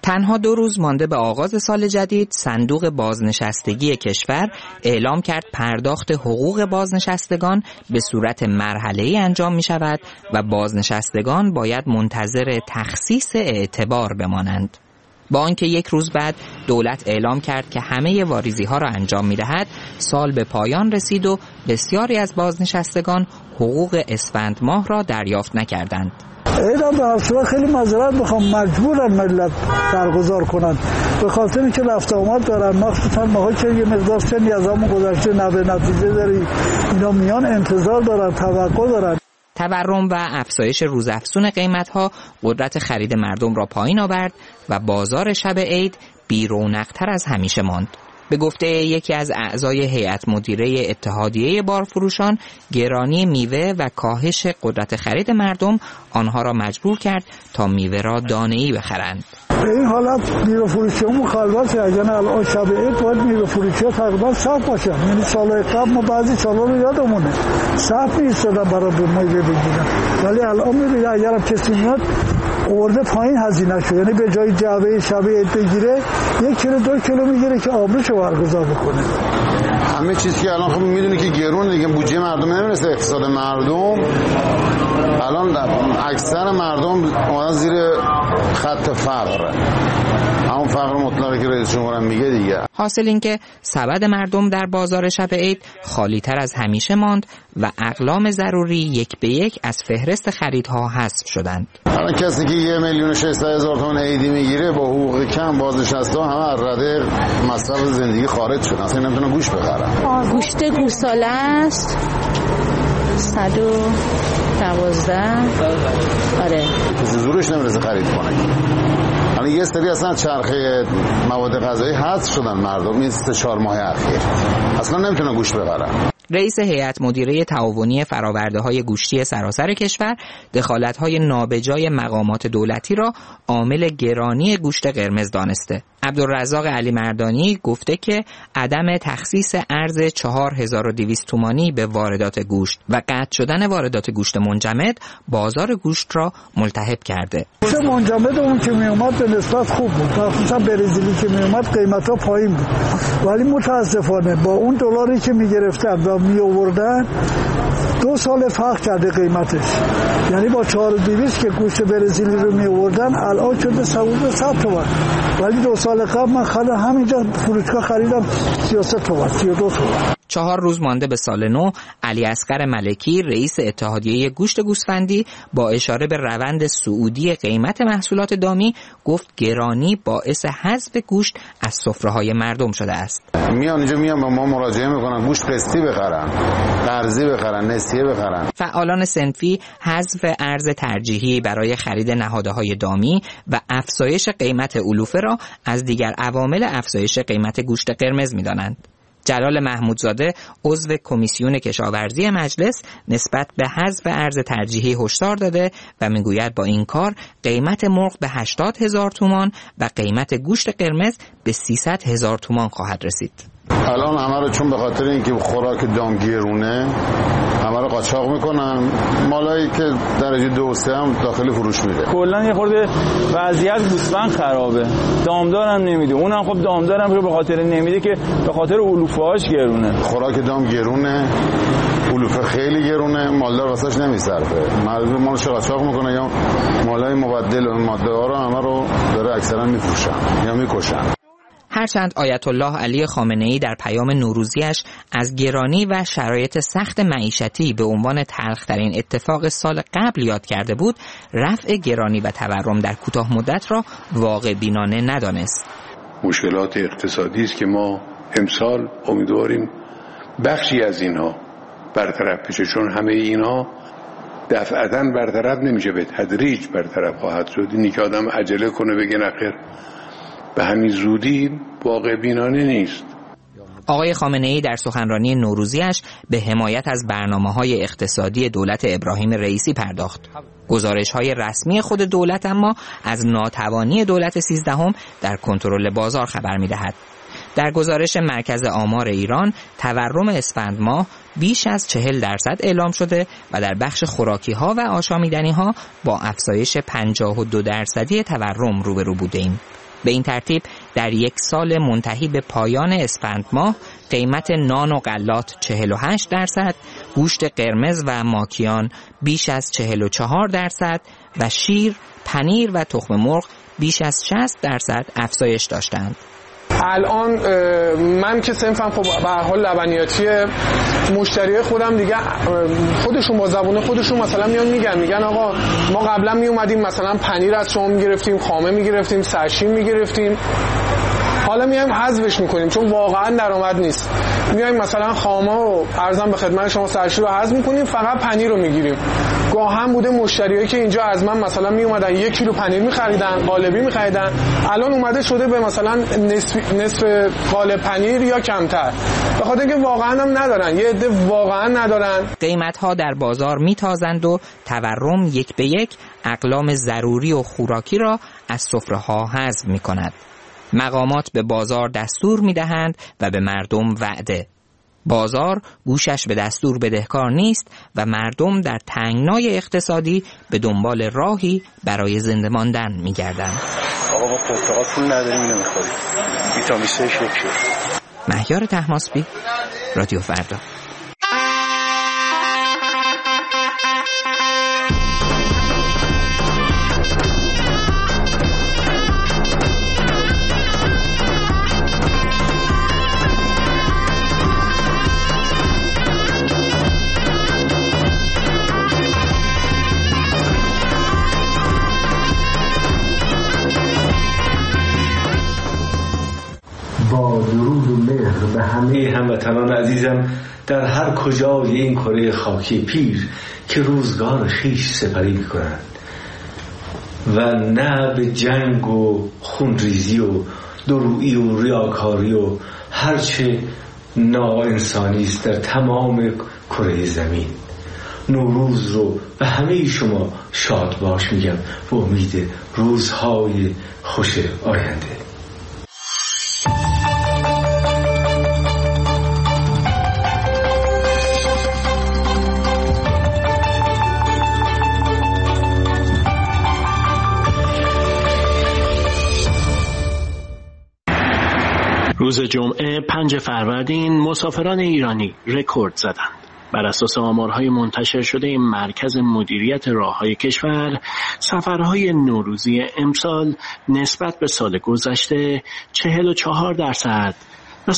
تنها 2 روز مانده به آغاز سال جدید، صندوق بازنشستگی کشور اعلام کرد پرداخت حقوق بازنشستگان به صورت مرحله‌ای انجام می شود و بازنشستگان باید منتظر تخصیص اعتبار بمانند. با آنکه 1 روز بعد دولت اعلام کرد که همه واریزی‌ها را انجام می‌دهد، سال به پایان رسید و بسیاری از بازنشستگان حقوق اسفند ماه را دریافت نکردند. اینا به هر صورت خیلی معذرت میخوام، مجبورن ملت برگزار کنن به خاطر اینکه رفت آمد دارن، مخصوصا ماها که یه مقدار سنی از همون گذشته نتیجه داری، اینا میان انتظار دارن، توقع دارن. تورم و افزایش روزافزون قیمت‌ها قدرت خرید مردم را پایین آورد و بازار شب عید بی‌رونق‌تر از همیشه ماند. به گفته یکی از اعضای هیئت مدیره اتحادیه بارفروشان، گرانی میوه و کاهش قدرت خرید مردم آنها را مجبور کرد تا میوه را دانه‌ای بخرند. به این حالت میوه فروشی‌ها مخالفته، اگر الان شب عید باید میوه فروشی‌ها تقریبا صاف باشن. یعنی سال‌های قبل ما بعضی سالا رو یادمونه صاف می‌ایستادن برای میوه بگیرن، ولی الان می‌بینید اگر هم کسی میاد آورده پایین هزینه شد، یعنی به جای جعبه شب عید بگیره 1 کیلو 2 کیلو میگیره که آبروشو برگزار بکنه. همه چیز که الان خب می‌دونی که گرون دیگه، بودجه مردم نمیرسه، اقتصاد مردم الان اکثر مردم اومدن زیر خط فقر، همون فقر مطلقی که رئیس جمهور میگه دیگه. حاصل این که سبد مردم در بازار شب عید خالی تر از همیشه ماند و اقلام ضروری 1 به 1 از فهرست خریدها حذف شدند. الان کسی که 1,600,000 تومان عیدی میگیره با حقوق کم، بازنشسته همه از رده مصرف زندگی خارج شدن، اصلا نمیتونن گوشت بخرن. گوشت گوساله است 112. آره کسی زورش نمیرسه خرید کنه. الان یه سری اصلا چرخه مواد غذایی حذف شدن مردم این 3-4 ماه اخیر، اصلا نمیتونن گوشت بخرن. رئیس هیئت مدیره تعاونی فرآورده‌های گوشتی سراسر کشور دخالت‌های نابجای مقامات دولتی را عامل گرانی گوشت قرمز دانسته. عبدالرزاق علی مردانی گفته که عدم تخصیص ارز 4200 تومانی به واردات گوشت و قطع شدن واردات گوشت منجمد بازار گوشت را ملتهب کرده. گوشت منجمد اون که می اومد به نسبت خوب بود، خصوصا برزیلی که می اومد قیمتا پایین بود، ولی متاسفانه با اون دلاری که می گرفتن و می آوردن 2 سال فرق کرده قیمتش. یعنی با 4200 که گوشت برزیلی رو می آوردن الان شده 100 تومان، ولی 2 سال قبل من همینجا فروشگاه خریدم 33 تومان 32 تومان. 4 روز مانده به سال نو، علی اصغر ملکی رئیس اتحادیه گوشت گوسفندی با اشاره به روند صعودی قیمت محصولات دامی گفت گرانی باعث حذف گوشت از سفره‌های مردم شده است. میان به ما مراجعه میکنن گوشت قسطی بخرن، قرضی بخرن، نسیه بخرن. فعالان صنفی حذف ارز ترجیحی برای خرید نهادهای دامی و افزایش قیمت علوفه را از دیگر عوامل افزایش قیمت گوشت قرمز می‌دانند. جلال محمودزاده عضو کمیسیون کشاورزی مجلس نسبت به حذف ارز ترجیحی هشدار داده و میگوید با این کار قیمت مرغ به 80,000 تومان و قیمت گوشت قرمز به 300,000 تومان خواهد رسید. الان همه رو چون به خاطر اینکه خوراک دام گرونه همه رو قاچاق میکنن، مالایی که درجه 2 و 3 هم داخل فروش میره. کلا یه خورده وضعیت گوسفند خرابه، دامدارم نمیده، اونم خب دامدارم رو به خاطر نمیده که به خاطر علوفه‌هاش گرونه. خوراک دام گرونه، علوفه خیلی گرونه، مالدار واسش نمیصرفه، مردم مالش قاچاق میکنه یا مالای مبدل و ماده ها رو همه رو داره اکثرا میفروشن یا میکشن. هرچند آیت الله علی خامنه‌ای در پیام نوروزیش از گرانی و شرایط سخت معیشتی به عنوان تلخ‌ترین اتفاق سال قبل یاد کرده بود، رفع گرانی و تورم در کوتاه مدت را واقع بینانه ندانست. مشکلات اقتصادی است که ما امسال امیدواریم بخشی از اینها برطرف بشه، چون همه اینها دفعتاً برطرف نمیشه، به تدریج برطرف خواهد شد. اینی که آدم عجله کنه بگه نخیر به همین زودی واقع بینانه نیست. آقای خامنه‌ای در سخنرانی نوروزیش به حمایت از برنامه‌های اقتصادی دولت ابراهیم رئیسی پرداخت. گزارش‌های رسمی خود دولت اما از ناتوانی دولت 13 در کنترل بازار خبر می‌دهد. در گزارش مرکز آمار ایران، تورم اسفند ماه بیش از 40% اعلام شده و در بخش خوراکی‌ها و آشامیدنی‌ها با افزایش 52% تورم روبرو بودیم. به این ترتیب در یک سال منتهی به پایان اسفند ماه قیمت نان و غلات 48%، گوشت قرمز و ماکیان بیش از 44% و شیر، پنیر و تخم مرغ بیش از 60% افزایش داشتند. الان من که صنفم خب به هر حال لبنیاتیه، مشتریای خودم دیگه خودشون با زبون خودشون مثلا میگن آقا ما قبلا می اومدیم مثلا پنیر از شما میگرفتیم، خامه میگرفتیم، سرشین میگرفتیم، حالا میایم حذفش میکنیم چون واقعا درآمد نیست. میایم مثلا خامه و ارزم به خدمت شما سرشین رو حذف میکنیم، فقط پنیر رو میگیریم. گاه هم بوده مشتریایی که اینجا از من مثلا می اومدن 1 کیلو پنیر میخریدن، قالبی میخریدن، الان اومده شده به مثلا نصف قالب پنیر یا کمتر، به خاطر اینکه واقعا هم ندارن، یه عده واقعا ندارن. قیمت‌ها در بازار میتازند و تورم یک به یک اقلام ضروری و خوراکی را از سفره‌ها حذف میکند. مقامات به بازار دستور میدهند و به مردم وعده. بازار گوشش به دستور بدهکار نیست و مردم در تنگنای اقتصادی به دنبال راهی برای زنده ماندن میگردند. آقا ما پرتقال پول نداریم اینو میخوریم. ویتامین C یک. مهیار طهماسبی، رادیو فردا. با درود و مهر به همه هموطنان عزیزم در هر کجای این کره خاکی پیر که روزگار خیش سپری می‌کنند و نه به جنگ و خونریزی و درویی و ریاکاری و هرچه ناانسانی است در تمام کره زمین. نوروز رو به همه شما شاد باش میگم به امید روزهای خوش آینده. روز جمعه 5 فروردین مسافران ایرانی رکورد زدند. بر اساس آمارهای منتشر شده مرکز مدیریت راههای کشور، سفرهای نوروزی امسال نسبت به سال گذشته 44% و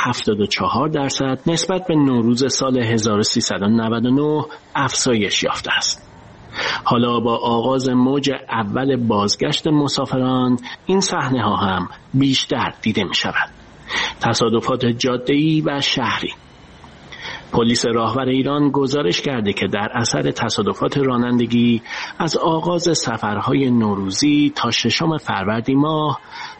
174% نسبت به نوروز سال 1399 افزایش یافته است. حالا با آغاز موج اول بازگشت مسافران این صحنه ها هم بیشتر دیده می شود. تصادفات جاده‌ای و شهری. پلیس راهور ایران گزارش کرده که در اثر تصادفات رانندگی از آغاز سفرهای نوروزی تا 6 فروردین ماه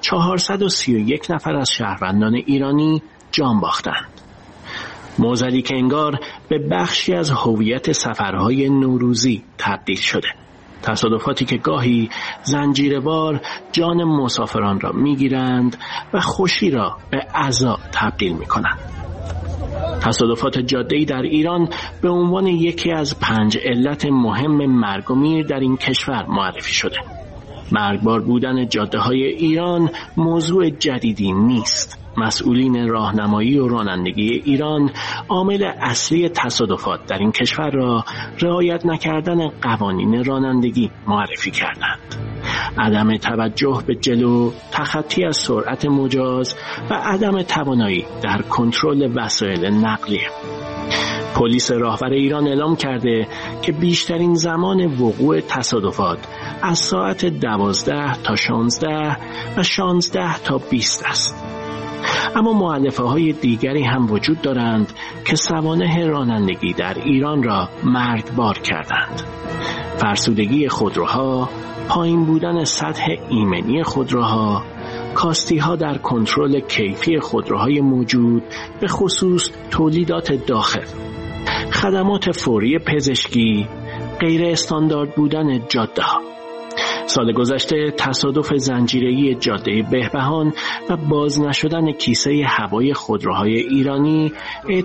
431 نفر از شهروندان ایرانی جان باختند. موضوعی که انگار به بخشی از هویت سفرهای نوروزی تبدیل شده. تصادفاتی که گاهی زنجیروار جان مسافران را میگیرند و خوشی را به عزا تبدیل میکنند. تصادفات جاده‌ای در ایران به عنوان یکی از 5 علت مهم مرگ و میر در این کشور معرفی شده. مرگبار بودن جاده‌های ایران موضوع جدیدی نیست. مسئولین راهنمایی و رانندگی ایران عامل اصلی تصادفات در این کشور را رعایت نکردن قوانین رانندگی معرفی کردند. عدم توجه به جلو، تخطی از سرعت مجاز و عدم توانایی در کنترل وسایل نقلیه. پلیس راهور ایران اعلام کرده که بیشترین زمان وقوع تصادفات از ساعت 12 تا 16 و 16 تا 20 است. اما مؤلفه‌های دیگری هم وجود دارند که سوانح رانندگی در ایران را مرگبار کردند. فرسودگی خودروها، پایین بودن سطح ایمنی خودروها، کاستی‌ها در کنترل کیفی خودروهای موجود، به خصوص تولیدات داخل، خدمات فوری پزشکی، غیر استاندارد بودن جاده‌ها. سال گذشته تصادف زنجیره‌ای جاده بهبهان و باز نشدن کیسه هوای خودروهای ایرانی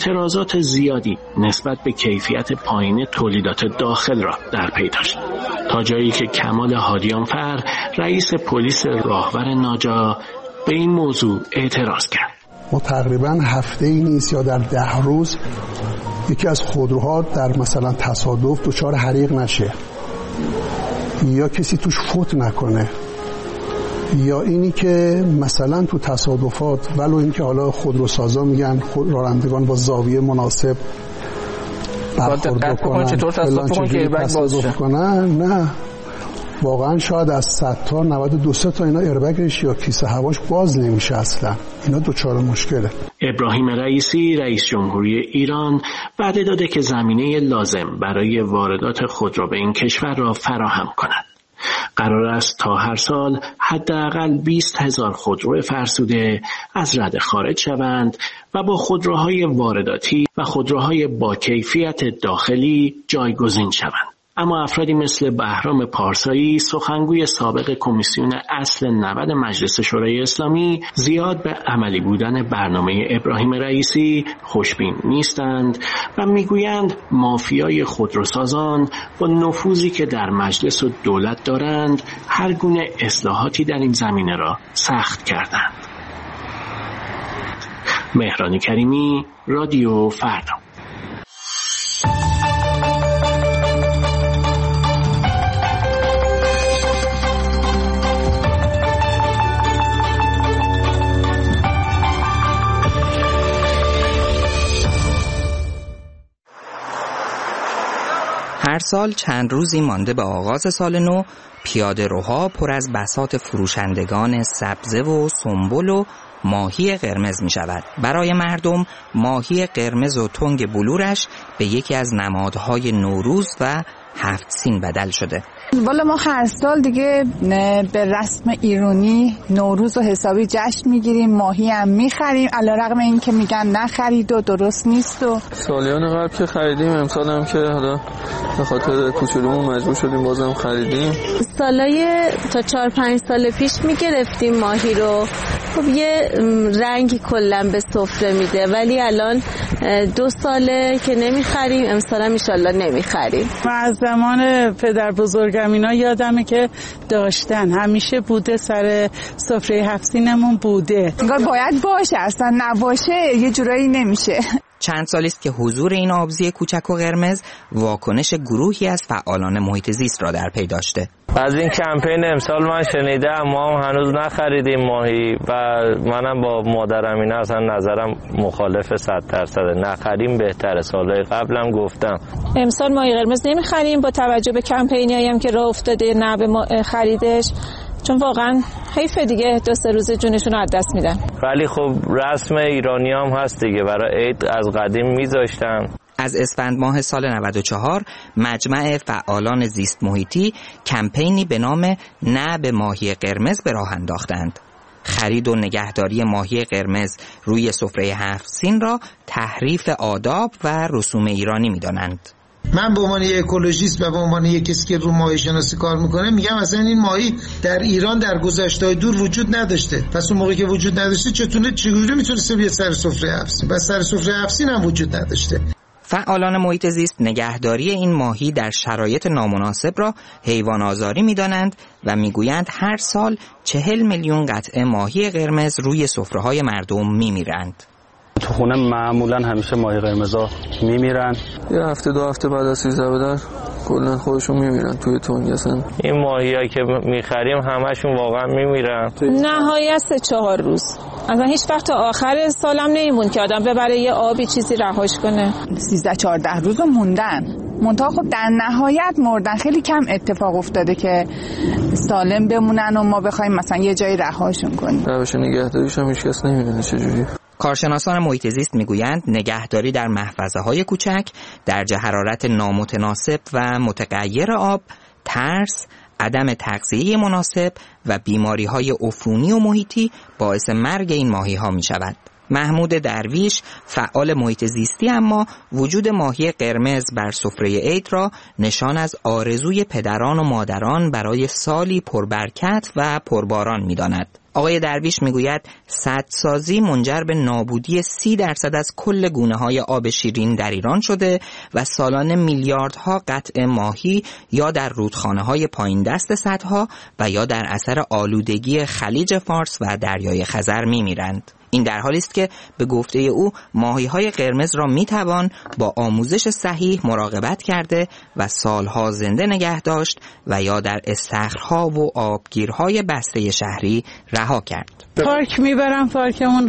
اعتراضات زیادی نسبت به کیفیت پایین تولیدات داخل را در پی داشت. تا جایی که کمال هادیانفر رئیس پلیس راهور ناجا به این موضوع اعتراض کرد. ما تقریبا هفته‌ای نیست یا در 10 روز یکی از خودروها در مثلا تصادف دچار حریق نشه یا کسی توش فوت نکنه یا اینی که مثلا تو تصادفات ولو اینکه حالا خودروسازا میگن رانندگان با زاویه مناسب برخورد بکنن چطور تصادف کنن، نه واقعا شاید از 100 تا 92 تا اینا ایربگش یا کیسه هواش باز نمیشه اصلا. اینا دوچار مشکله. ابراهیم رئیسی رئیس جمهوری ایران وعده داده که زمینه لازم برای واردات خودرو به این کشور را فراهم کند. قرار است تا هر سال حداقل 20,000 خودرو فرسوده از رده خارج شوند و با خودروهای وارداتی و خودروهای با کیفیت داخلی جایگزین شوند. اما افرادی مثل بهرام پارسایی، سخنگوی سابق کمیسیون اصل 90 مجلس شورای اسلامی، زیاد به عملی بودن برنامه ابراهیم رئیسی خوشبین نیستند و میگویند مافیای خودروسازان با نفوذی که در مجلس و دولت دارند هر گونه اصلاحاتی در این زمینه را سخت کردند. مهران کریمی، رادیو فردا. هر سال چند روزی مانده به آغاز سال نو، پیاده روها پر از بساط فروشندگان سبزه و سنبل و ماهی قرمز می شود. برای مردم ماهی قرمز و تنگ بلورش به یکی از نمادهای نوروز و 7 سین بدل شده. والا ما هر سال دیگه به رسم ایرانی نوروز و حسابی جشن میگیریم، ماهی هم میخریم علیرغم این که میگن نخرید و درست نیست. و سالیان قبل که خریدیم، امسال هم که حالا به خاطر کوچولومون مجبور شدیم بازم خریدیم. سالای تا 4-5 سال پیش میگرفتیم ماهی رو، خب یه رنگی کلا به سفره میده، ولی الان 2 ساله که نمیخریم، امسال هم انشالله نمیخریم. از زمان پدر بزرگم اینا یادمه که داشتن، همیشه بوده سر سفره 7 سینمون بوده. انگار باید باشه، اصلا نباشه یه جورایی نمیشه. چند سالی است که حضور این آبزی کوچک و قرمز واکنش گروهی از فعالان محیط زیست را در پی داشته. از این کمپین امسال من شنیدم، ما هم هنوز نخریدیم ماهی و منم با مادرم اینا اصلا نظرم مخالف 100%. نخریم بهتره. سالهای قبلم گفتم امسال ماهی قرمز نمیخریم با توجه به کمپینی هم که راه افتاده نه به خریدش، چون واقعا حیفه دیگه 2-3 روز جونشون رو از دست میدن. ولی خب رسم ایرانی هم هست دیگه، برای عید از قدیم میذاشتن. از اسفند ماه سال 94 مجمع فعالان زیست محیطی کمپینی به نام نه به ماهی قرمز به راه انداختند. خرید و نگهداری ماهی قرمز روی سفره 7 سین را تحریف آداب و رسوم ایرانی می‌دانند. من به عنوان یک اکولوژیست و به عنوان یک کسی که رو ماهی شناسی کار میکنه میگم اصلا این ماهی در ایران در گذشته دور وجود نداشته. پس اون موقعی که وجود نداشته چجوری میتونسته بیاد سر سفره 7 سین؟ بس سر سفره 7 سین هم وجود نداشته. فعالان محیط زیست نگهداری این ماهی در شرایط نامناسب را حیوان آزاری می‌دانند و میگویند هر سال 40 میلیون قطعه ماهی قرمز روی سفره‌های مردم میمیرند. تو خونه معمولا همیشه ماهی قرمزا میمیرن. یه هفته 2 هفته بعد از 13 بدر کلا خودشون میمیرن توی تنگ. اصلا این ماهی‌ها که میخریم همشون واقعا میمیرن. نهایت 3-4 روز. اصلا هیچ وقت تا آخر سالم نمیمون که آدم ببره یه آبی چیزی رهاش کنه. 13-14 روز موندن. منتها خب در نهایت مردن. خیلی کم اتفاق افتاده که سالم بمونن و ما بخوایم مثلا یه جایی رهاشون کنیم. روش نگهداریش هم هیچ کس نمیدونه چجوریه. کارشناسان محیط زیست میگویند نگهداری در محفظه‌های کوچک، درجه حرارت نامتناسب و متغیر آب، ترس، عدم تغذیه مناسب و بیماری‌های عفونی و محیطی باعث مرگ این ماهی‌ها می‌شود. محمود درویش فعال محیط زیستی اما وجود ماهی قرمز بر سفره عید را نشان از آرزوی پدران و مادران برای سالی پربرکت و پرباران می‌داند. آقای درویش میگوید سدسازی منجر به نابودی 30% از کل گونه‌های آب شیرین در ایران شده و سالانه میلیاردها قطع ماهی یا در رودخانه‌های پایین دست سدها و یا در اثر آلودگی خلیج فارس و دریای خزر میمیرند. این در حالی است که به گفته او ماهی‌های قرمز را میتوان با آموزش صحیح مراقبت کرده و سالها زنده نگه داشت و یا در استخرها و آبگیرهای بسته شهری رها کرد. پارک میبرم، پارکمون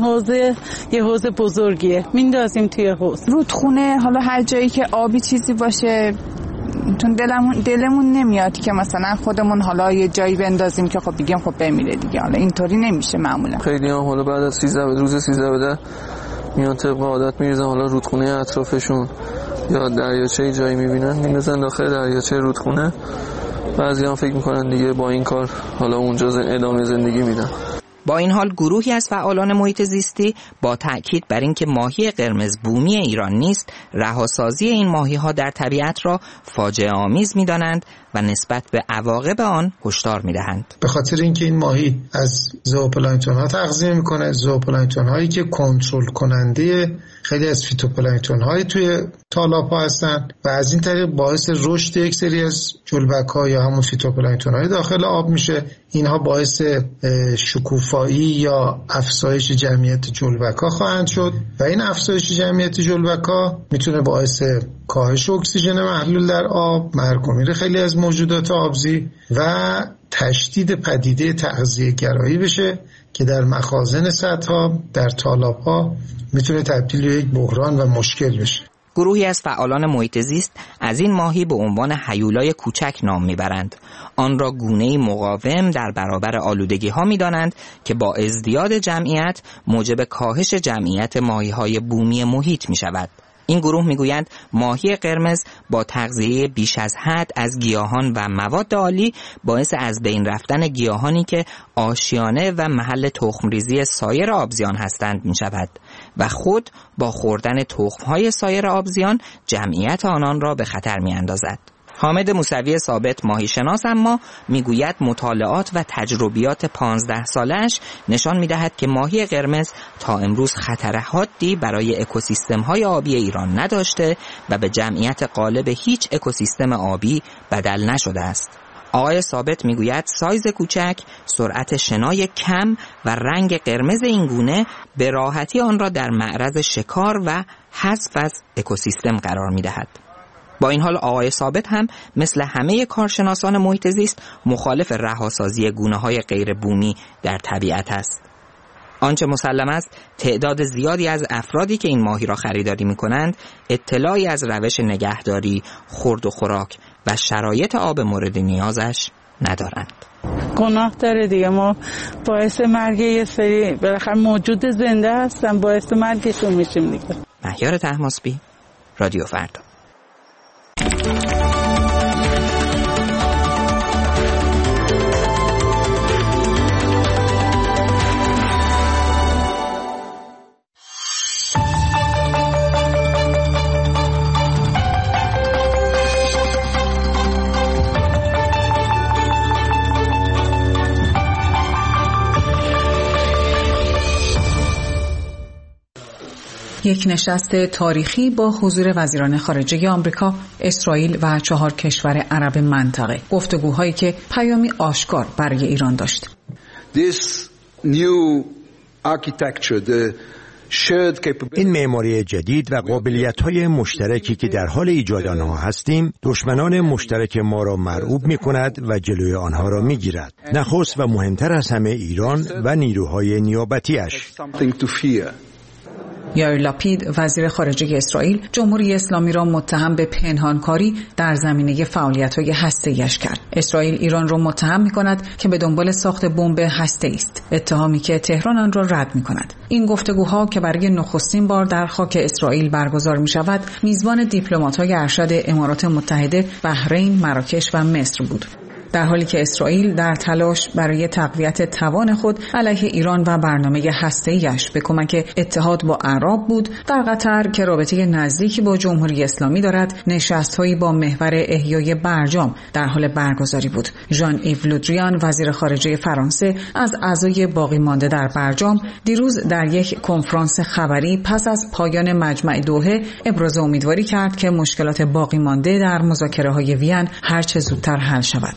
یه حوض بزرگیه، میندازیم توی حوض. رودخونه، حالا هر جایی که آبی چیزی باشه، چون دلمون نمیاد که مثلا خودمون حالا یه جایی بندازیم که خب بگیم خب بمیره دیگه. حالا اینطوری نمیشه معمولا. خیلی هم حالا بعد از 13 به میان طبق عادت میریزن حالا رودخونه اطرافشون یا دریاچه جایی میبینن میندازن داخل دریاچه رودخونه. بعضی هم فکر میکنن دیگه با این کار حالا اونجا ادامه زندگی میدن. با این حال گروهی از فعالان محیط زیستی با تأکید بر اینکه ماهی قرمز بومی ایران نیست، رهاسازی این ماهی‌ها در طبیعت را فاجعه آمیز می‌دانند و نسبت به عواقب آن هشدار می‌دهند. به خاطر اینکه این ماهی از زوپلانکتون‌ها تغذیه می‌کنه، زوپلانکتون‌هایی که کنترل کننده خیلی از فیتوپلانکتون‌های توی تالاب‌ها هستن و از این طریق باعث رشد یک سری از جلبک‌ها یا همون فیتوپلانکتون‌های داخل آب میشه. اینها باعث شکوفایی یا افزایش جمعیت جلبک‌ها خواهند شد و این افزایش جمعیت جلبک‌ها میتونه باعث کاهش اکسیژن محلول در آب، مرگ و میر خیلی از موجودات آبزی و تشدید پدیده تغذیه‌گرایی بشه که در مخازن سدها، در تالاب‌ها میتونه تبدیل به یک بحران و مشکل بشه. گروهی از فعالان محیط زیست از این ماهی به عنوان هیولای کوچک نام میبرند. آن را گونه‌ای مقاوم در برابر آلودگی‌ها می‌دانند که با ازدیاد جمعیت موجب کاهش جمعیت ماهی‌های بومی محیط می‌شود. این گروه میگویند ماهی قرمز با تغذیه بیش از حد از گیاهان و مواد آلی باعث از بین رفتن گیاهانی که آشیانه و محل تخمریزی سایر آبزیان هستند می شود و خود با خوردن تخمهای سایر آبزیان جمعیت آنان را به خطر می اندازد. حامد موسوی ثابت ماهی شناس اما میگوید مطالعات و تجربیات 15 سالش نشان میدهد که ماهی قرمز تا امروز خطر حادی برای اکوسیستم‌های آبی ایران نداشته و به جمعیت غالب هیچ اکوسیستم آبی بدل نشده است. آقای ثابت میگوید سایز کوچک، سرعت شنای کم و رنگ قرمز این گونه به راحتی آن را در معرض شکار و حذف از اکوسیستم قرار میدهد. با این حال آقای ثابت هم مثل همه کارشناسان محیط زیست مخالف رهاسازی گونه‌های غیر بومی در طبیعت است. آنچه مسلم است تعداد زیادی از افرادی که این ماهی را خریداری می‌کنند اطلاعی از روش نگهداری، خورد و خوراک و شرایط آب مورد نیازش ندارند. گناه داره دیگه، ما باعث مرگ یه سری بالاخره موجود زنده هستن، باعث مرگشون میشیم دیگه. مهیار طهماسبی، رادیو فردا. یک نشست تاریخی با حضور وزیران خارجه آمریکا، اسرائیل و 4 کشور عرب منطقه. گفتگوهایی که پیامی آشکار برای ایران داشت. این معماری جدید و قابلیت‌های مشترکی که در حال ایجاد آنها هستیم، دشمنان مشترک ما را مرعوب می‌کند و جلوی آنها را می‌گیرد. نخست و مهمتر از همه ایران و نیروهای نیابتی‌اش. یائیر لاپید وزیر خارجه اسرائیل جمهوری اسلامی را متهم به پنهانکاری در زمینه فعالیت‌های هسته‌ایش کرد. اسرائیل ایران را متهم می‌کند که به دنبال ساخت بمب هسته‌ای است، اتهامی که تهران آن را رد می‌کند. این گفتگوها که برای نخستین بار در خاک اسرائیل برگزار می‌شود، میزبان دیپلمات‌های ارشد امارات متحده، بحرین، مراکش و مصر بود. در حالی که اسرائیل در تلاش برای تقویت توان خود علیه ایران و برنامه هسته‌ایش به کمک اتحاد با اعراب بود، در قطر که رابطه نزدیکی با جمهوری اسلامی دارد، نشست‌هایی با محور احیای برجام در حال برگزاری بود. ژان ایو لودریان وزیر خارجه فرانسه از اعضای باقی مانده در برجام دیروز در یک کنفرانس خبری پس از پایان مجمع دوحه ابراز امیدواری کرد که مشکلات باقی مانده در مذاکره‌های وین هرچه زودتر حل شود.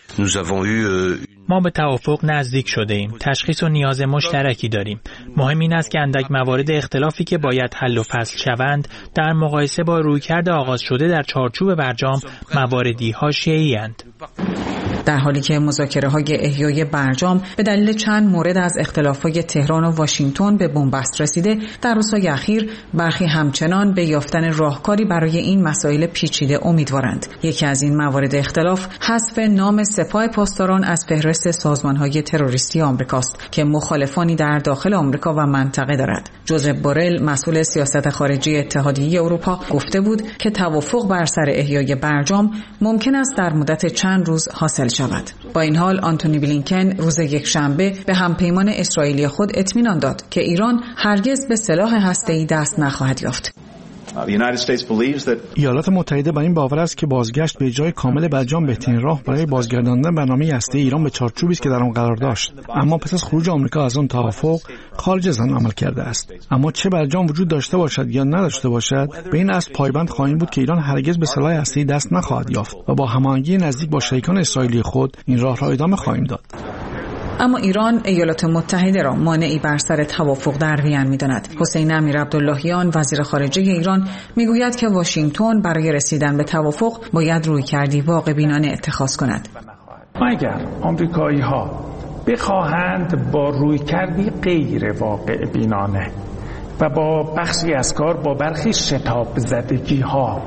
ما به توافق نزدیک شده ایم. تشخیص و نیاز مشترکی داریم. مهم این است که اندک موارد اختلافی که باید حل و فصل شوند در مقایسه با رویکرد آغاز شده در چارچوب برجام مواردی حاشیه‌ای اند. در حالی که مذاکره‌های احیای برجام به دلیل چند مورد از اختلاف‌های تهران و واشنگتن به بنبست رسیده، در روزهای اخیر برخی همچنان به یافتن راهکاری برای این مسائل پیچیده امیدوارند. یکی از این موارد اختلاف حذف نام سپاه پاسداران از فهرست سازمان‌های تروریستی آمریکاست که مخالفانی در داخل آمریکا و منطقه دارد. جوزف بورل مسئول سیاست خارجی اتحادیه اروپا گفته بود که توافق بر سر احیای برجام ممکن است در مدت چند روز حاصل شود. با این حال آنتونی بلینکن روز یکشنبه به همپیمان اسرائیلی خود اطمینان داد که ایران هرگز به سلاح هسته‌ای دست نخواهد یافت. ایالات متحده با این باور است که بازگشت به اجرای کامل برجام بهترین راه برای بازگرداندن برنامه هسته‌ای ایران به چارچوبی است که در آن قرار داشت. اما پس از خروج آمریکا از آن توافق خارج از آن عمل کرده است. اما چه برجام وجود داشته باشد یا نداشته باشد، به این اصل پایبند خواهیم بود که ایران هرگز به سلاح هسته‌ای دست نخواهد یافت و با هماهنگی نزدیک با شریکان اسرائیلی خود این راه را ادامه خواهیم داد. اما ایران ایالات متحده را مانعی بر سر توافق در وین می‌داند. حسین امیرعبداللهیان وزیر خارجه ایران میگوید که واشنگتن برای رسیدن به توافق باید رویکردی واقع‌بینانه اتخاذ کند. اگر آمریکایی‌ها بخواهند با رویکردی غیر واقع‌بینانه و با بخشی از کار با برخی شتاب زدگی‌ها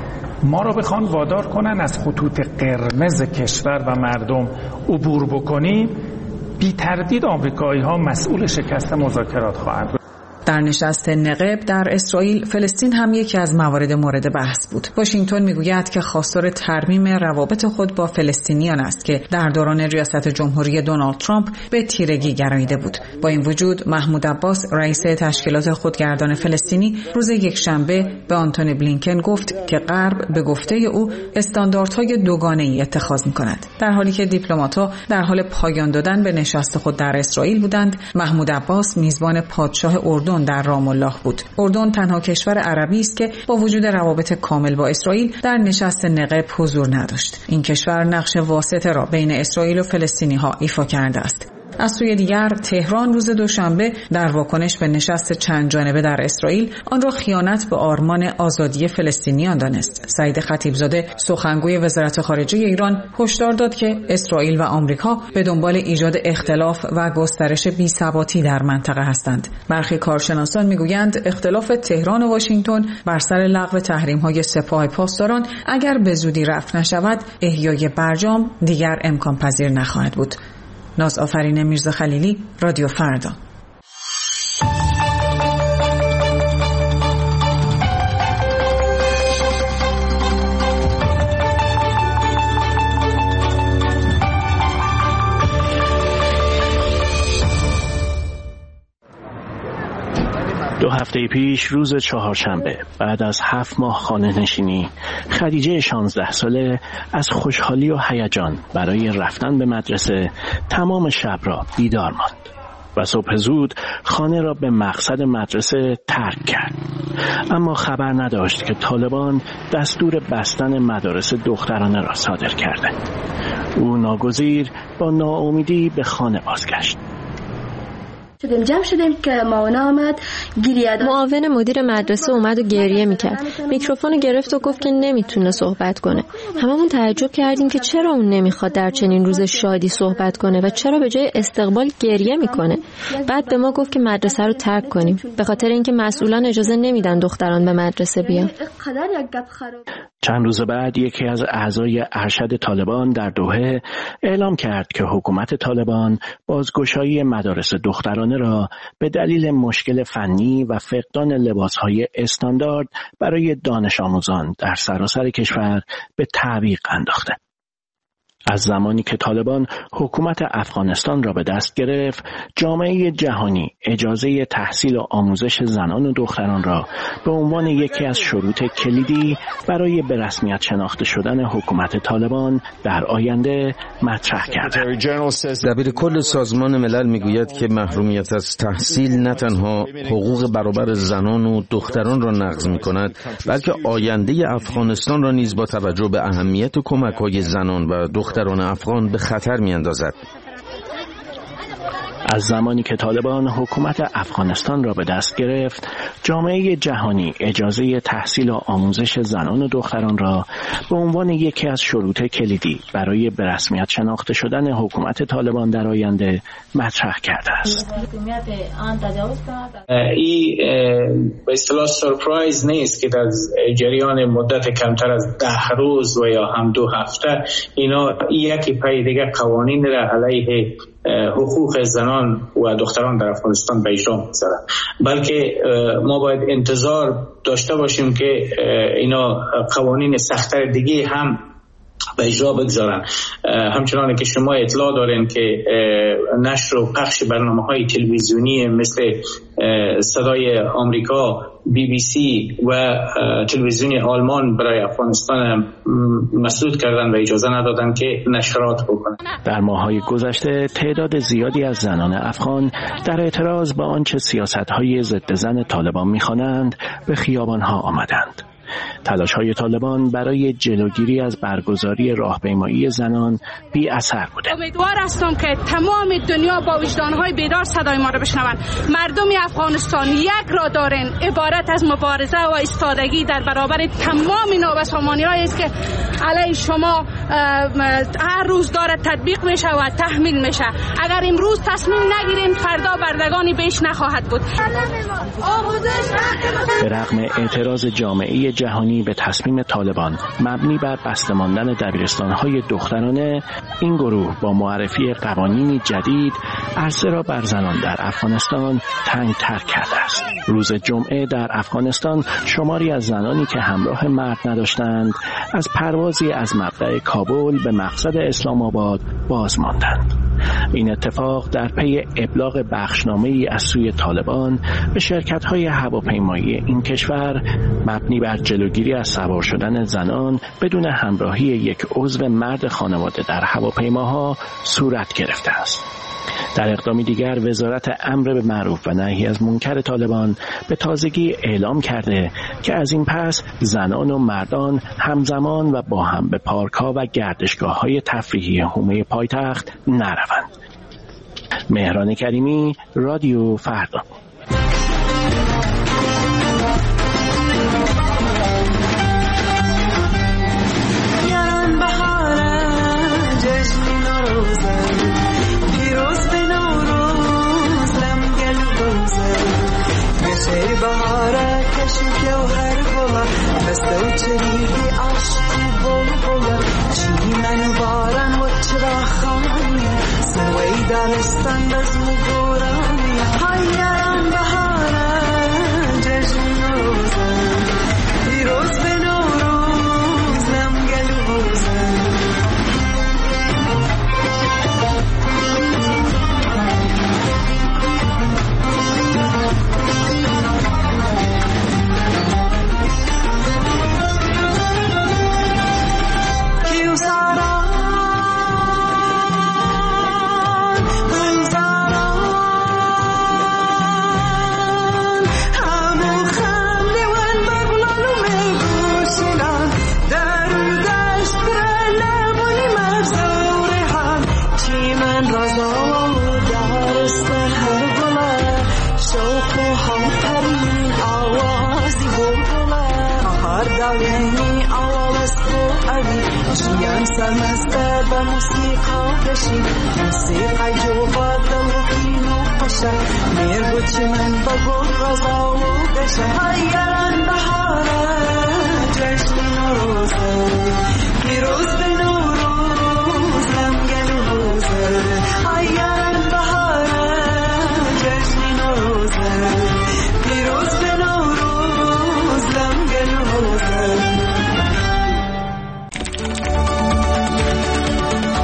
ما را بخوان وادار کنن از خطوط قرمز کشور و مردم عبور بکنیم، بی تردید آمریکایی‌ها مسئول شکست مذاکرات خواهند بود. در نشست نقب در اسرائیل، فلسطین هم یکی از موارد مورد بحث بود. واشنگتن میگوید که خواستار ترمیم روابط خود با فلسطینیان است که در دوران ریاست جمهوری دونالد ترامپ به تیرگی گراییده بود. با این وجود محمود عباس رئیس تشکیلات خودگردان فلسطینی روز یکشنبه به آنتونی بلینکن گفت که غرب به گفته او استانداردهای دوگانه‌ای اتخاذ می‌کند. در حالی که دیپلمات‌ها در حال پایان دادن به نشست خود در اسرائیل بودند، محمود عباس میزبان پادشاه اردن در رام الله بود. اردن تنها کشور عربی است که با وجود روابط کامل با اسرائیل در نشست نقب حضور نداشت. این کشور نقش واسطه را بین اسرائیل و فلسطینی‌ها ایفا کرده است. از سوی دیگر تهران روز دوشنبه در واکنش به نشست چند جانبه در اسرائیل آن را خیانت به آرمان آزادی فلسطینیان دانست. سعید خطیبزاده سخنگوی وزارت خارجه ایران هشدار داد که اسرائیل و آمریکا به دنبال ایجاد اختلاف و گسترش بی‌ثباتی در منطقه هستند. برخی کارشناسان میگویند اختلاف تهران و واشنگتن بر سر لغو تحریم‌های سپاه پاسداران اگر به زودی رفع نشود، احیای برجام دیگر امکان پذیر نخواهد بود. نازآفرین میرزا خلیلی، رادیو فردا. دو هفته پیش روز چهارشنبه بعد از 7 ماه خانه نشینی، خدیجه 16 ساله از خوشحالی و هیجان برای رفتن به مدرسه تمام شب را بیدار ماند و صبح زود خانه را به مقصد مدرسه ترک کرد. اما خبر نداشت که طالبان دستور بستن مدارس دخترانه را صادر کرده. او ناگزیر با ناامیدی به خانه بازگشت. جمع شدیم که مانا آمد گریه داد. معاون مدیر مدرسه اومد و گریه میکرد. میکروفون گرفت و گفت که نمیتونه صحبت کنه. هممون تعجب کردیم که چرا اون نمیخواد در چنین روز شادی صحبت کنه و چرا به جای استقبال گریه میکنه. بعد به ما گفت که مدرسه رو ترک کنیم به خاطر اینکه مسئولان اجازه نمیدن دختران به مدرسه بیان. چند روز بعد یکی از اعضای ارشد طالبان در دوحه اعلام کرد که حکومت طالبان بازگشایی مدارس دخترانه را به دلیل مشکل فنی و فقدان لباسهای استاندارد برای دانش آموزان در سراسر کشور به تعویق انداخته. از زمانی که طالبان حکومت افغانستان را به دست گرفت، جامعه جهانی اجازه تحصیل و آموزش زنان و دختران را به عنوان یکی از شروط کلیدی برای به رسمیت شناخته شدن حکومت طالبان در آینده مطرح کرد. دبیر کل سازمان ملل میگوید که محرومیت از تحصیل نه تنها حقوق برابر زنان و دختران را نقض می‌کند، بلکه آینده افغانستان را نیز با توجه به اهمیت کمک‌های زنان و دختران افغان به خطر می‌اندازد. از زمانی که طالبان حکومت افغانستان را به دست گرفت، جامعه جهانی اجازه تحصیل و آموزش زنان و دختران را به عنوان یکی از شروط کلیدی برای به رسمیت شناخته شدن حکومت طالبان در آینده مطرح کرده است. این به اصطلاح سورپرایز نیست که در جریان مدت کمتر از 10 روز و یا هم 2 هفته اینا یکی پای دیگه قوانین را علیه حقوق زنان و دختران در افغانستان به اجرا می‌گذارند، بلکه ما باید انتظار داشته باشیم که اینا قوانین سخت‌تر دیگه هم به اجرا بگذارن. همچنان که شما اطلاع دارین که نشر و پخش برنامه‌های تلویزیونی مثل صدای آمریکا، BBC و تلویزیون آلمان برای افغانستان مسدود کردن و اجازه ندادن که نشرات بکنن. در ماه‌های گذشته تعداد زیادی از زنان افغان در اعتراض با آنچه سیاست‌های ضد زن طالبان می‌خوانند به خیابان‌ها آمدند. تلاش‌های طالبان برای جلوگیری از برگزاری راهپیمایی زنان بی اثر بوده. امیدوار هستم که تمام دنیا با وجدان‌های بیدار صدای ما را بشنوند. مردم افغانستان یک را دارن، عبارت از مبارزه و ایستادگی در برابر تمام نابسامانی‌هایی است که علیه شما هر روز داره تطبیق میشه و تحمیل میشه. اگر امروز تصمیم نگیریم فردا بردگانی بیش نخواهد بود. به رغم اعتراض جامعه جهانی به تصمیم طالبان مبنی بر بسته ماندن دبیرستان‌های دخترانه، این گروه با معرفی قوانینی جدید عرصه را بر زنان در افغانستان تنگ‌تر کرده است. روز جمعه در افغانستان شماری از زنانی که همراه مرد نداشتند از پروازی از مبدأ کابل به مقصد اسلام آباد باز ماندند. این اتفاق در پی ابلاغ بخشنامه‌ای از سوی طالبان به شرکت‌های هواپیمایی این کشور مبنی بر جلوگیری از سوار شدن زنان بدون همراهی یک عضو مرد خانواده در هواپیماها صورت گرفته است. در اقدامی دیگر وزارت امر به معروف و نهی از منکر طالبان به تازگی اعلام کرده که از این پس زنان و مردان همزمان و با هم به پارک‌ها و گردشگاه‌های تفریحی حومه پایتخت نروند. مهران کریمی، رادیو فردا. بهاره کشی که و هر گلا بسته و چریدی عشقی بول بولا چی منو بارن و چرا خانی سنوی دارستان بزمو گورانی هایران بهاره جشن نوروزه پیروز به نوروز لمگل بوزه سمسته به موسیقا بشی موسیقای جو بادل و اینو پشه میر بچی من بگو رضا و بشه هایران بهاره جشن نوروزه پیروز به نوروز لمگل روزه هایران بهاره جشن نوروزه پیروز به نوروز لمگل روزه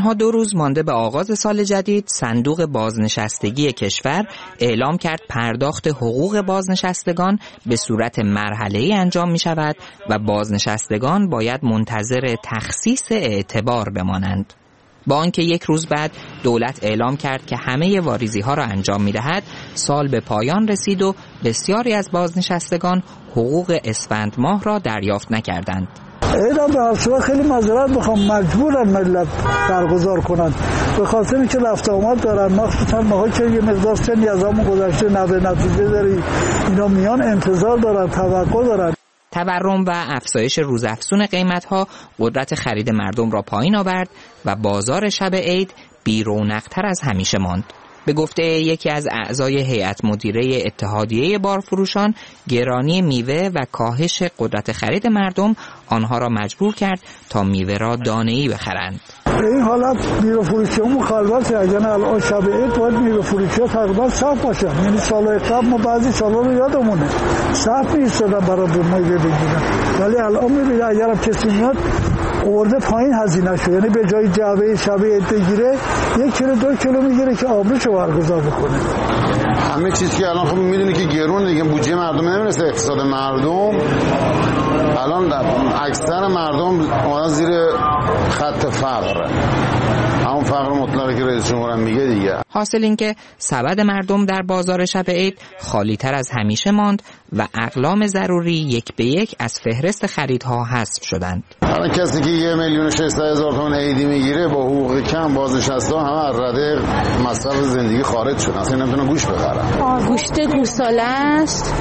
تنها 2 روز مانده به آغاز سال جدید، صندوق بازنشستگی کشور اعلام کرد پرداخت حقوق بازنشستگان به صورت مرحله‌ای انجام می شود و بازنشستگان باید منتظر تخصیص اعتبار بمانند. با آنکه 1 روز بعد دولت اعلام کرد که همه واریزی‌ها را انجام می‌دهد، سال به پایان رسید و بسیاری از بازنشستگان حقوق اسفند ماه را دریافت نکردند. اینا به هر صورت خیلی معذرت میخوام، مجبورن ملت برگزار کنن به خاطر اینکه رفت آمد دارن، مخصوصا ماها که یه مقدار سنی از همون گذشته نتیجه داری، اینا میان انتظار دارن، توقع دارن. تورم و افزایش روزافزون قیمت‌ها قدرت خرید مردم را پایین آورد و بازار شب عید بی‌رونق‌تر از همیشه ماند. به گفته یکی از اعضای هیئت مدیره اتحادیه بارفروشان، گرانی میوه و کاهش قدرت خرید مردم آنها را مجبور کرد تا میوه را دانه‌ای بخرند. به این حالت میوه فروشی‌ها مخالفته. اگر الان شب عید باید میوه فروشی‌ها تقریبا صف باشن. یعنی سال‌های قبل ما بعضی سالا رو یادمونه صف می‌ایستادن برای میوه بگیرن، ولی الان می‌بینید اگرم کسی میاد آورده پایین هزینه شو، یعنی به جای جعبه شب عید بگیره 1 کیلو 2 کیلو میگیره که آبروشو برگزار بکنه. همه چیز که الان خب می‌دونی که گرون دیگه، بودجه مردم نمیرسه، اقتصاد مردم الان اکثر مردم اومدن زیر خط فقر، همون فقر مطلقی که رئیس جمهور میگه دیگه. حاصل این که سبد مردم در بازار شب عید خالی تر از همیشه ماند و اقلام ضروری 1 به 1 از فهرست خریدها حذف شدند. الان کسی که 1,600,000 تومان عیدی میگیره با حقوق کم، بازنشسته همه از رده مصرف زندگی خارج شدن، اصلا نمیتونن گوشت بخرن. گوشت گوساله است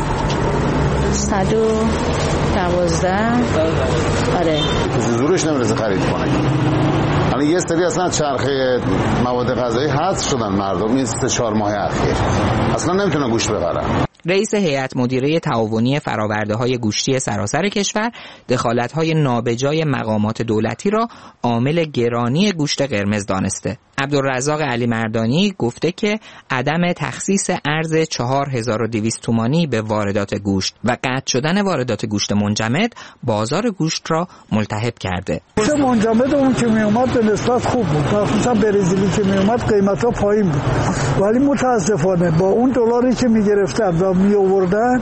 112. آره زورش نمیرسه خرید کنه. الان یه سری اصلا چرخه مواد غذایی حذف شدن مردم این 3-4 ماه اخیر، اصلا نمیتونن گوشت بخرن. رئیس هیئت مدیره تعاونی فرآورده‌های گوشتی سراسر کشور دخالت‌های نابجای مقامات دولتی را عامل گرانی گوشت قرمز دانسته. عبدالرزاق علی مردانی گفته که عدم تخصیص ارز 4200 تومانی به واردات گوشت و قطع شدن واردات گوشت منجمد بازار گوشت را ملتهب کرده. گوشت منجمد اون که می اومد به نسبت خوب بود، مخصوصا برزیلی که می اومد قیمت‌ها پایین بود، ولی متاسفانه با اون دلاری که می گرفتن و می آوردن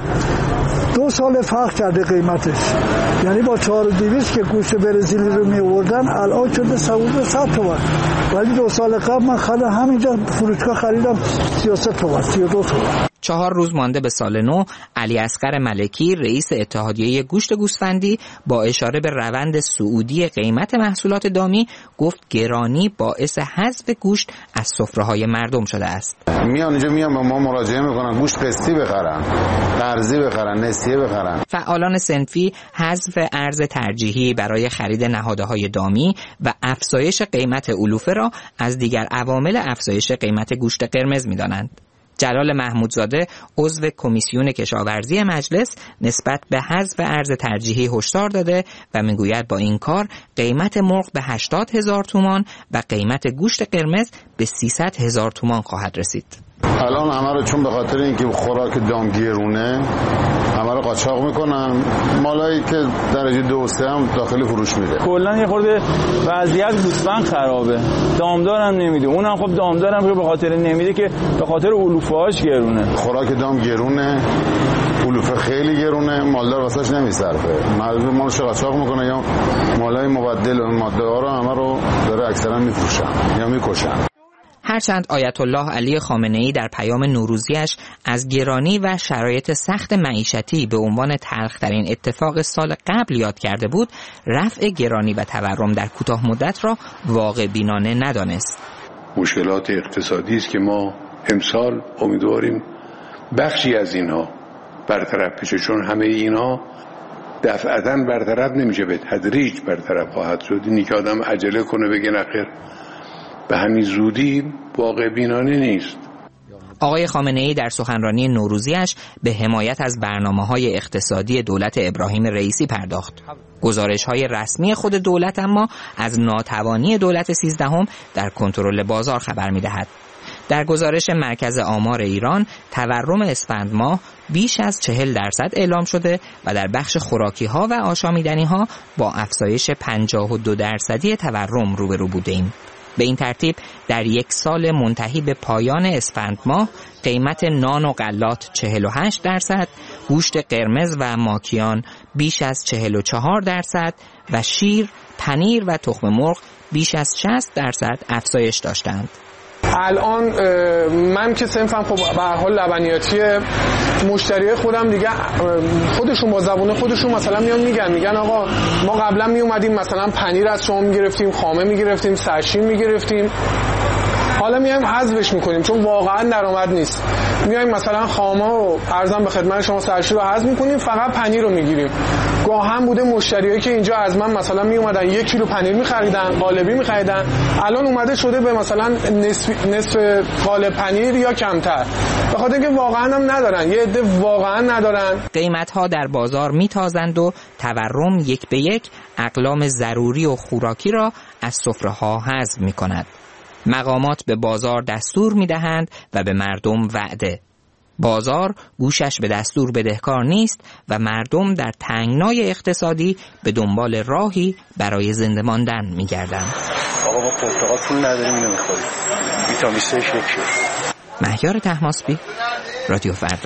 2 سال فرق کرده قیمتش. یعنی با 4200 که گوشت برزیلی رو می آوردن الان شده 100 تومان، ولی 2 سال قبل من خودم همینجا فروشگاه خریدم 33 تومان 32 تومان. 4 روز مانده به سال نو، علی اصغر ملکی رئیس اتحادیه گوشت گوسفندی با اشاره به روند صعودی قیمت محصولات دامی گفت گرانی باعث حذف گوشت از سفره‌های مردم شده است. میان به ما مراجعه میکنن گوشت قسطی بخرن، قرضی بخرن، نسیه بخرن. فعالان صنفی حذف ارز ترجیحی برای خرید نهادهای دامی و افزایش قیمت علوفه را از دیگر عوامل افزایش قیمت گوشت قرمز می‌دانند. جلال محمودزاده عضو کمیسیون کشاورزی مجلس نسبت به حذف ارز ترجیحی هشدار داده و میگوید با این کار قیمت مرغ به 80,000 تومان و قیمت گوشت قرمز به 300,000 تومان خواهد رسید. الان همه رو چون به خاطر اینکه خوراک دام گرونه همه رو قاچاق میکنن، مالایی که درجه 2 و 3 هم داخلی فروش میره. کلا یه خورده وضعیت گوسفند خرابه، دامدارم نمیده، اونم خب دامدارم که به خاطر نمیده که به خاطر علوفه‌هاش گرونه. خوراک دام گرونه، علوفه خیلی گرونه، مالدار واسش نمیصرفه، مردم مالش قاچاق میکنه یا مالای مبدل و ماده ها رو همه رو داره اکثرا میفروشن یا میکشن. هرچند آیت الله علی خامنه‌ای در پیام نوروزیش از گرانی و شرایط سخت معیشتی به عنوان تلخ‌ترین اتفاق سال قبل یاد کرده بود، رفع گرانی و تورم در کوتاه مدت را واقع بینانه ندانست. مشکلات اقتصادی است که ما امسال امیدواریم بخشی از اینها برطرف بشه، چون همه اینها دفعتاً برطرف نمیشه، به تدریج برطرف خواهد شد. اینی که آدم عجله کنه بگه نخیر به همین زودی واقع بینانه نیست. آقای خامنه‌ای در سخنرانی نوروزیش به حمایت از برنامه‌های اقتصادی دولت ابراهیم رئیسی پرداخت. گزارش‌های رسمی خود دولت اما از ناتوانی دولت 13 در کنترل بازار خبر می‌دهد. در گزارش مرکز آمار ایران، تورم اسفند ماه بیش از 40% اعلام شده و در بخش خوراکی‌ها و آشامیدنی‌ها با افزایش 52% تورم روبرو بودیم. به این ترتیب در یک سال منتهی به پایان اسفند ماه قیمت نان و غلات 48%، گوشت قرمز و ماکیان بیش از 44% و شیر، پنیر و تخم مرغ بیش از 60% افزایش داشتند. الان من که صنفم خب به هر حال لبنیاتیه، مشتریای خودم دیگه خودشون با زبون خودشون مثلا میگن آقا ما قبلا می اومدیم مثلا پنیر از شما میگرفتیم، خامه میگرفتیم، سرشین میگرفتیم، حالا میایم حذفش میکنیم چون واقعا درآمد نیست. میایم مثلا خامه رو ارزم به خدمت شما سرشین رو حذف میکنیم، فقط پنیر رو میگیریم. گاه هم بوده مشتریایی که اینجا از من مثلا می اومدن 1 کیلو پنیر میخریدن، قالبی میخریدن، الان اومده شده به مثلا نصف قالب پنیر یا کمتر، به خاطر اینکه واقعا هم ندارن، یه عده واقعا ندارن. قیمت‌ها در بازار میتازند و تورم یک به یک اقلام ضروری و خوراکی را از سفره‌ها حذف میکند. مقامات به بازار دستور میدهند و به مردم وعده. بازار گوشش به دستور بدهکار نیست و مردم در تنگنای اقتصادی به دنبال راهی برای زنده ماندن میگردند. آقا ما پرتقال پول نداریم اینو میخوریم. ویتامین C یک شد. مهیار طهماسبی، رادیو فردا.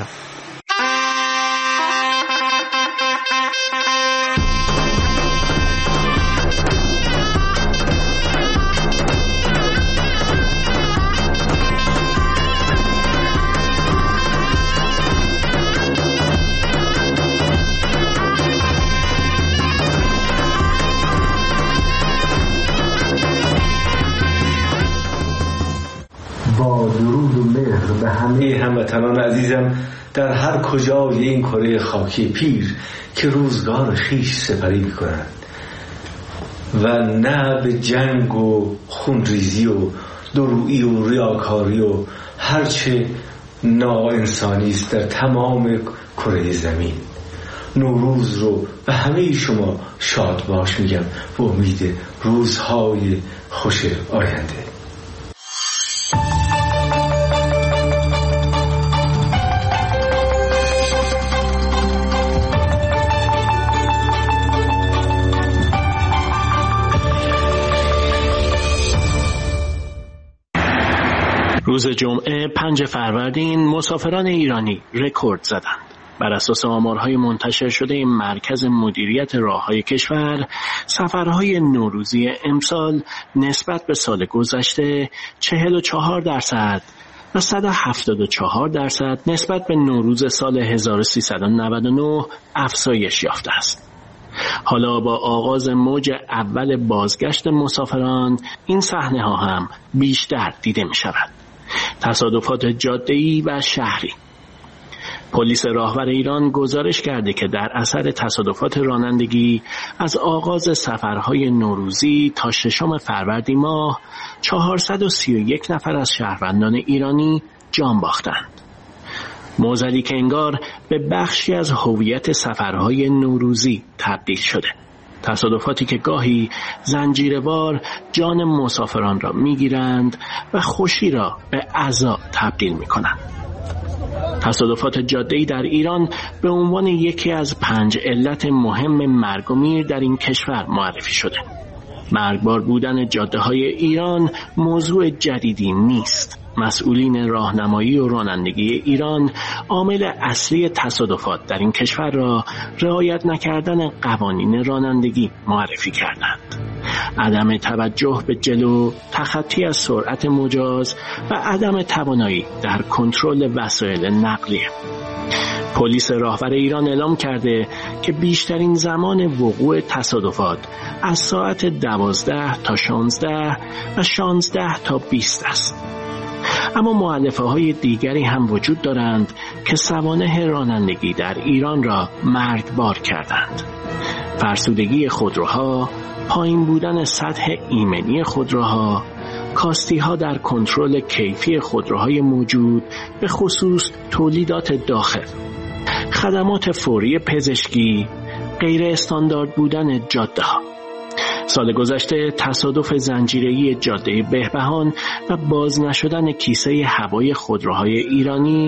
با درود و مهر به همه هموطنان عزیزم در هر کجای این کره خاکی پیر که روزگار خیش سپری می‌کنند و نه به جنگ و خونریزی و درویی و ریاکاری و هرچه ناانسانی است در تمام کره زمین. نوروز رو به همه شما شاد باش میگم به امید روزهای خوش آینده. روز جمعه 5 فروردین مسافران ایرانی رکورد زدند. بر اساس آمارهای منتشر شده این مرکز مدیریت راههای کشور، سفرهای نوروزی امسال نسبت به سال گذشته 44% و 174% نسبت به نوروز سال 1399 افزایش یافته است. حالا با آغاز موج اول بازگشت مسافران این صحنه ها هم بیشتر دیده می شود. تصادفات جاده‌ای و شهری. پلیس راهور ایران گزارش کرده که در اثر تصادفات رانندگی از آغاز سفرهای نوروزی تا 6 فروردین ماه 431 نفر از شهروندان ایرانی جان باختند. موضوعی که انگار به بخشی از هویت سفرهای نوروزی تبدیل شده. تصادفاتی که گاهی زنجیروار جان مسافران را میگیرند و خوشی را به عزا تبدیل میکنند. تصادفات جاده‌ای در ایران به عنوان یکی از 5 علت مهم مرگ و میر در این کشور معرفی شده. مرگبار بودن جاده‌های ایران موضوع جدیدی نیست. مسئولین راهنمایی و رانندگی ایران عامل اصلی تصادفات در این کشور را رعایت نکردن قوانین رانندگی معرفی کردند. عدم توجه به جلو، تخطی از سرعت مجاز و عدم توانایی در کنترل وسایل نقلیه. پلیس راهور ایران اعلام کرده که بیشترین زمان وقوع تصادفات از ساعت 12 تا 16 و 16 تا 20 است. اما مؤلفه‌های دیگری هم وجود دارند که سوانح رانندگی در ایران را مرگبار کردند. فرسودگی خودروها، پایین بودن سطح ایمنی خودروها، کاستی‌ها در کنترل کیفی خودروهای موجود، به خصوص تولیدات داخل، خدمات فوری پزشکی، غیر استاندارد بودن جاده‌ها. سال گذشته تصادف زنجیره‌ای جاده بهبهان و باز نشدن کیسه هوای خودروهای ایرانی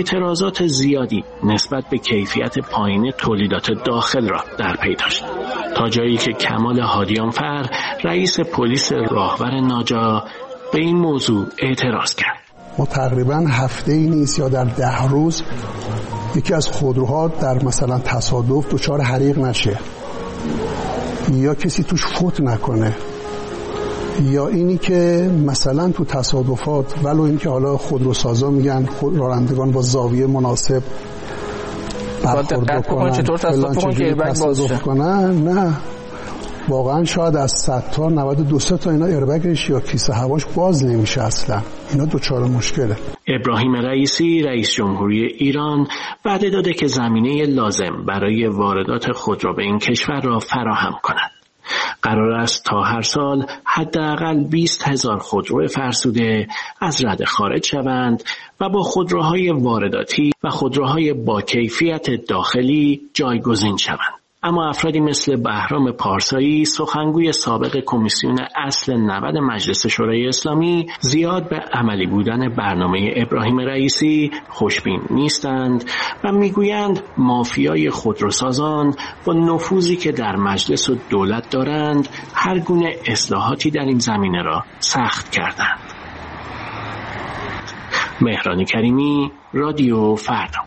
اعتراضات زیادی نسبت به کیفیت پایین تولیدات داخل را در پی داشت. تا جایی که کمال هادیانفر رئیس پلیس راهور ناجا به این موضوع اعتراض کرد. ما تقریبا هفته‌ای نیست یا در 10 روز یکی از خودروها در مثلا تصادف دچار حریق نشه یا کسی توش فوت نکنه یا اینی که مثلا تو تصادفات ولو اینکه حالا خودروسازا میگن رانندگان با زاویه مناسب برخورد کنن چطور تصادف کنن، نه واقعا شاید از 100 تا 92 تا اینا ایربگش یا کیسه هواش باز نمیشه اصلا، اینا دوچار مشکله. ابراهیم رئیسی رئیس جمهوری ایران وعده داده که زمینه لازم برای واردات خودرو به این کشور را فراهم کند. قرار است تا هر سال حداقل 20,000 خودرو فرسوده از رده خارج شوند و با خودروهای وارداتی و خودروهای با کیفیت داخلی جایگزین شوند. اما افرادی مثل بهرام پارسایی، سخنگوی سابق کمیسیون اصل 90 مجلس شورای اسلامی، زیاد به عملی بودن برنامه ابراهیم رئیسی خوشبین نیستند و میگویند مافیای خودروسازان با نفوذی که در مجلس و دولت دارند هر گونه اصلاحاتی در این زمینه را سخت کردند. مهران کریمی، رادیو فردا.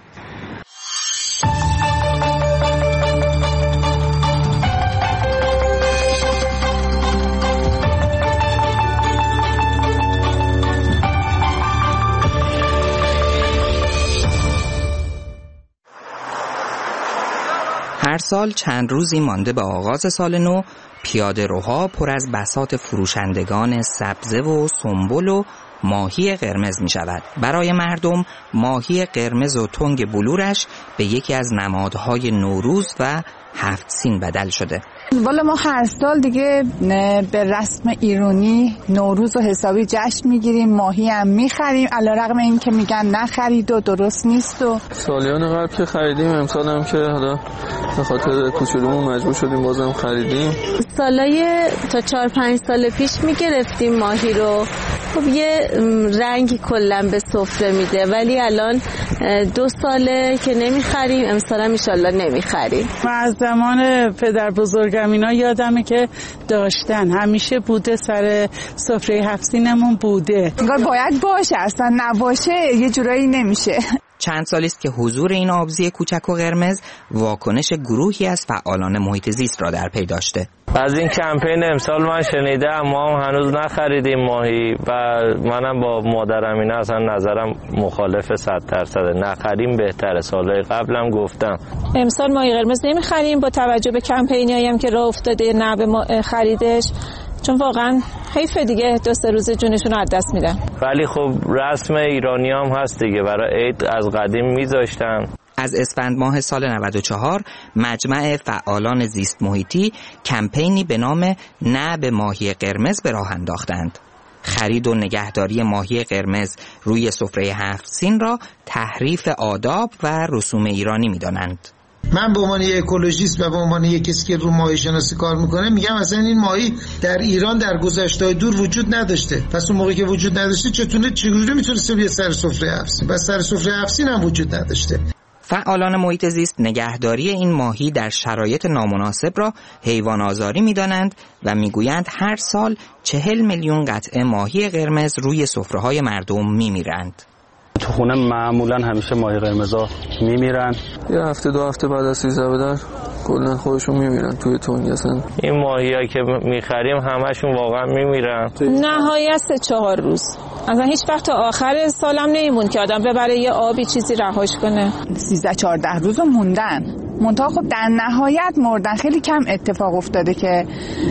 هر سال چند روزی مانده به آغاز سال نو، پیاده‌روها پر از بساط فروشندگان سبزه و سنبل و ماهی قرمز می شود. برای مردم ماهی قرمز و تنگ بلورش به یکی از نمادهای نوروز و 7 سین بدل شده. والا ما هر سال دیگه به رسم ایرانی نوروز و حسابی جشن میگیریم، ماهی هم میخریم، علیرغم این که میگن نخرید و درست نیست. و سالیان قبل که خریدیم، امسال هم که حالا به خاطر کوچولومون مجبور شدیم بازم خریدیم. سالای تا 4-5 سال پیش میگرفتیم ماهی رو، خب یه رنگی کلا به سفره میده، ولی الان 2 ساله که نمیخریم، امسال هم انشالله نمیخریم. من از زمان پدر بزرگم اینا یادمه که داشتن، همیشه بوده، سر سفره 7 سینمون بوده. انگار باید باشه، اصلا نباشه یه جورایی نمیشه. چند سالی است که حضور این آبزی کوچک و قرمز واکنش گروهی از فعالان محیط زیست را در پی داشته. از این کمپین امسال من شنیدم، ما هم هنوز نخریدیم ماهی و منم با مادرم اینا اصلا نظرم مخالف 100%، نخریم بهتره. سالهای قبلم گفتم امسال ماهی قرمز نمیخریم با توجه به کمپینایی هم که راه افتاده، نه به خریدش، چون واقعا حیف دیگه 2-3 روز جونشون رو از دست میدن. ولی خب رسم ایرانی هم هست دیگه، برای عید از قدیم میذاشتن. از اسفند ماه سال 94 مجمع فعالان زیست محیطی کمپینی به نام نه به ماهی قرمز به راه انداختند. خرید و نگهداری ماهی قرمز روی سفره 7 سین را تحریف آداب و رسوم ایرانی می‌دانند. من به عنوان یک اکولوژیست و به عنوان یک کسی که رو ماهی شناسی کار میکنه میگم اصلا این ماهی در ایران در گذشته دور وجود نداشته. پس اون موقعی که وجود نداشته چجوری میتونسته بیاد سر سفره 7 سین؟ بس سر سفره 7 سین هم وجود نداشته. فعالان محیط زیست نگهداری این ماهی در شرایط نامناسب را حیوان آزاری می‌دانند و میگویند هر سال 40 میلیون قطعه ماهی قرمز روی سفره‌های مردم میمیرند. تو خونه معمولا همیشه ماهی قرمزا میمیرن، یه هفته 2 هفته بعد از 13 بدر کلا خودشون میمیرن توی تنگ. اصلا این ماهی‌ها که میخریم همشون واقعا میمیرن. نهایت 3-4 روز، اصلا هیچ وقت تا آخر سالم نمیمون که آدم ببره یه آبی چیزی رهاش کنه. 13-14 روز موندن، منتها خب در نهایت مردن. خیلی کم اتفاق افتاده که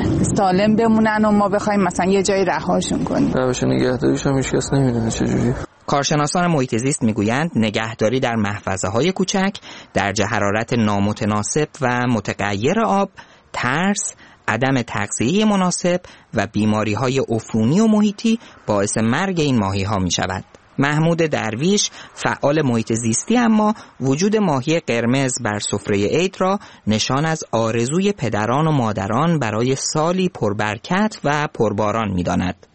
سالم بمونن و ما بخوایم مثلا یه جایی رهاشون کنیم. روش نگهداریش هم هیچ کس نمیدونه چجوری. کارشناسان محیط زیست میگویند نگهداری در محفظه‌های کوچک، درجه حرارت نامتناسب و متغیر آب، ترس، عدم تغذیه مناسب و بیماری‌های عفونی و محیطی باعث مرگ این ماهی‌ها می‌شود. محمود درویش فعال محیط زیستی اما وجود ماهی قرمز بر سفره عید را نشان از آرزوی پدران و مادران برای سالی پربرکت و پرباران می‌داند.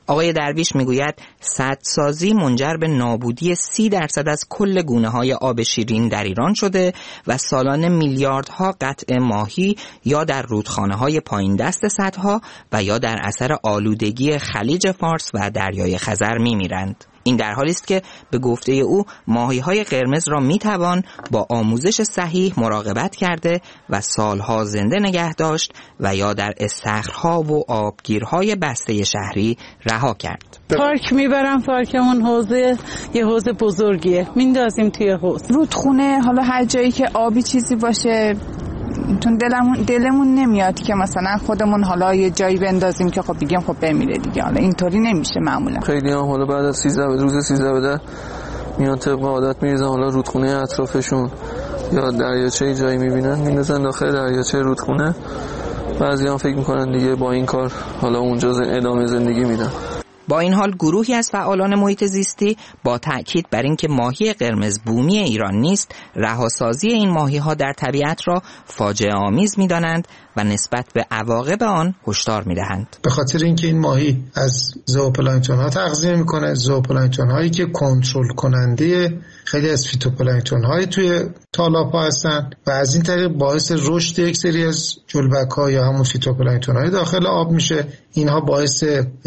آقای درویش میگوید سدسازی منجر به نابودی 30% از کل گونه‌های آب شیرین در ایران شده و سالانه میلیاردها قطع ماهی یا در رودخانه‌های پایین دست سدها و یا در اثر آلودگی خلیج فارس و دریای خزر میمیرند. این در حالی است که به گفته او ماهی‌های قرمز را میتوان با آموزش صحیح مراقبت کرده و سالها زنده نگه داشت و یا در استخرها و آبگیرهای بسته شهری رها کرد. پارک میبرم، پارکمون حوضه یه حوض بزرگیه، میندازیم توی حوض. رودخونه، حالا هر جایی که آبی چیزی باشه، چون دلمون نمیاد که مثلا خودمون حالا یه جایی بندازیم که خب بگیم خب بمیره دیگه. حالا اینطوری نمیشه معمولا. خیلی هم حالا بعد از 13 روز 13 بده میان طبق عادت میریزن حالا رودخونه اطرافشون یا دریاچه جایی میبینن میندازن داخل دریاچه رودخونه. بعضی هم فکر میکنن دیگه با این کار حالا اونجا ادامه زندگی میدن. با این حال گروهی از فعالان محیط زیستی با تأکید بر اینکه ماهی قرمز بومی ایران نیست، رهاسازی این ماهی‌ها در طبیعت را فاجعه آمیز می‌دانند و نسبت به عواقب آن هشدار می‌دهند. به خاطر اینکه این ماهی از زوپلانکتون‌ها تغذیه می‌کنه، زوپلانکتون‌هایی که کنترل کننده خیلی از فیتوپلانکتون‌های توی تالاب‌ها هستن و از این طریق باعث رشد یک سری از جلبک‌ها یا همون فیتوپلانکتون‌های داخل آب میشه. اینها باعث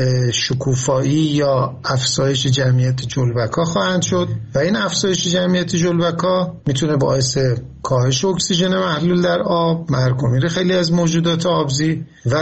شکوفایی یا افزایش جمعیت جلبک‌ها خواهند شد و این افزایش جمعیت جلبک‌ها میتونه باعث کاهش اکسیژن محلول در آب، مرگ و میر خیلی از موجودات آبزی و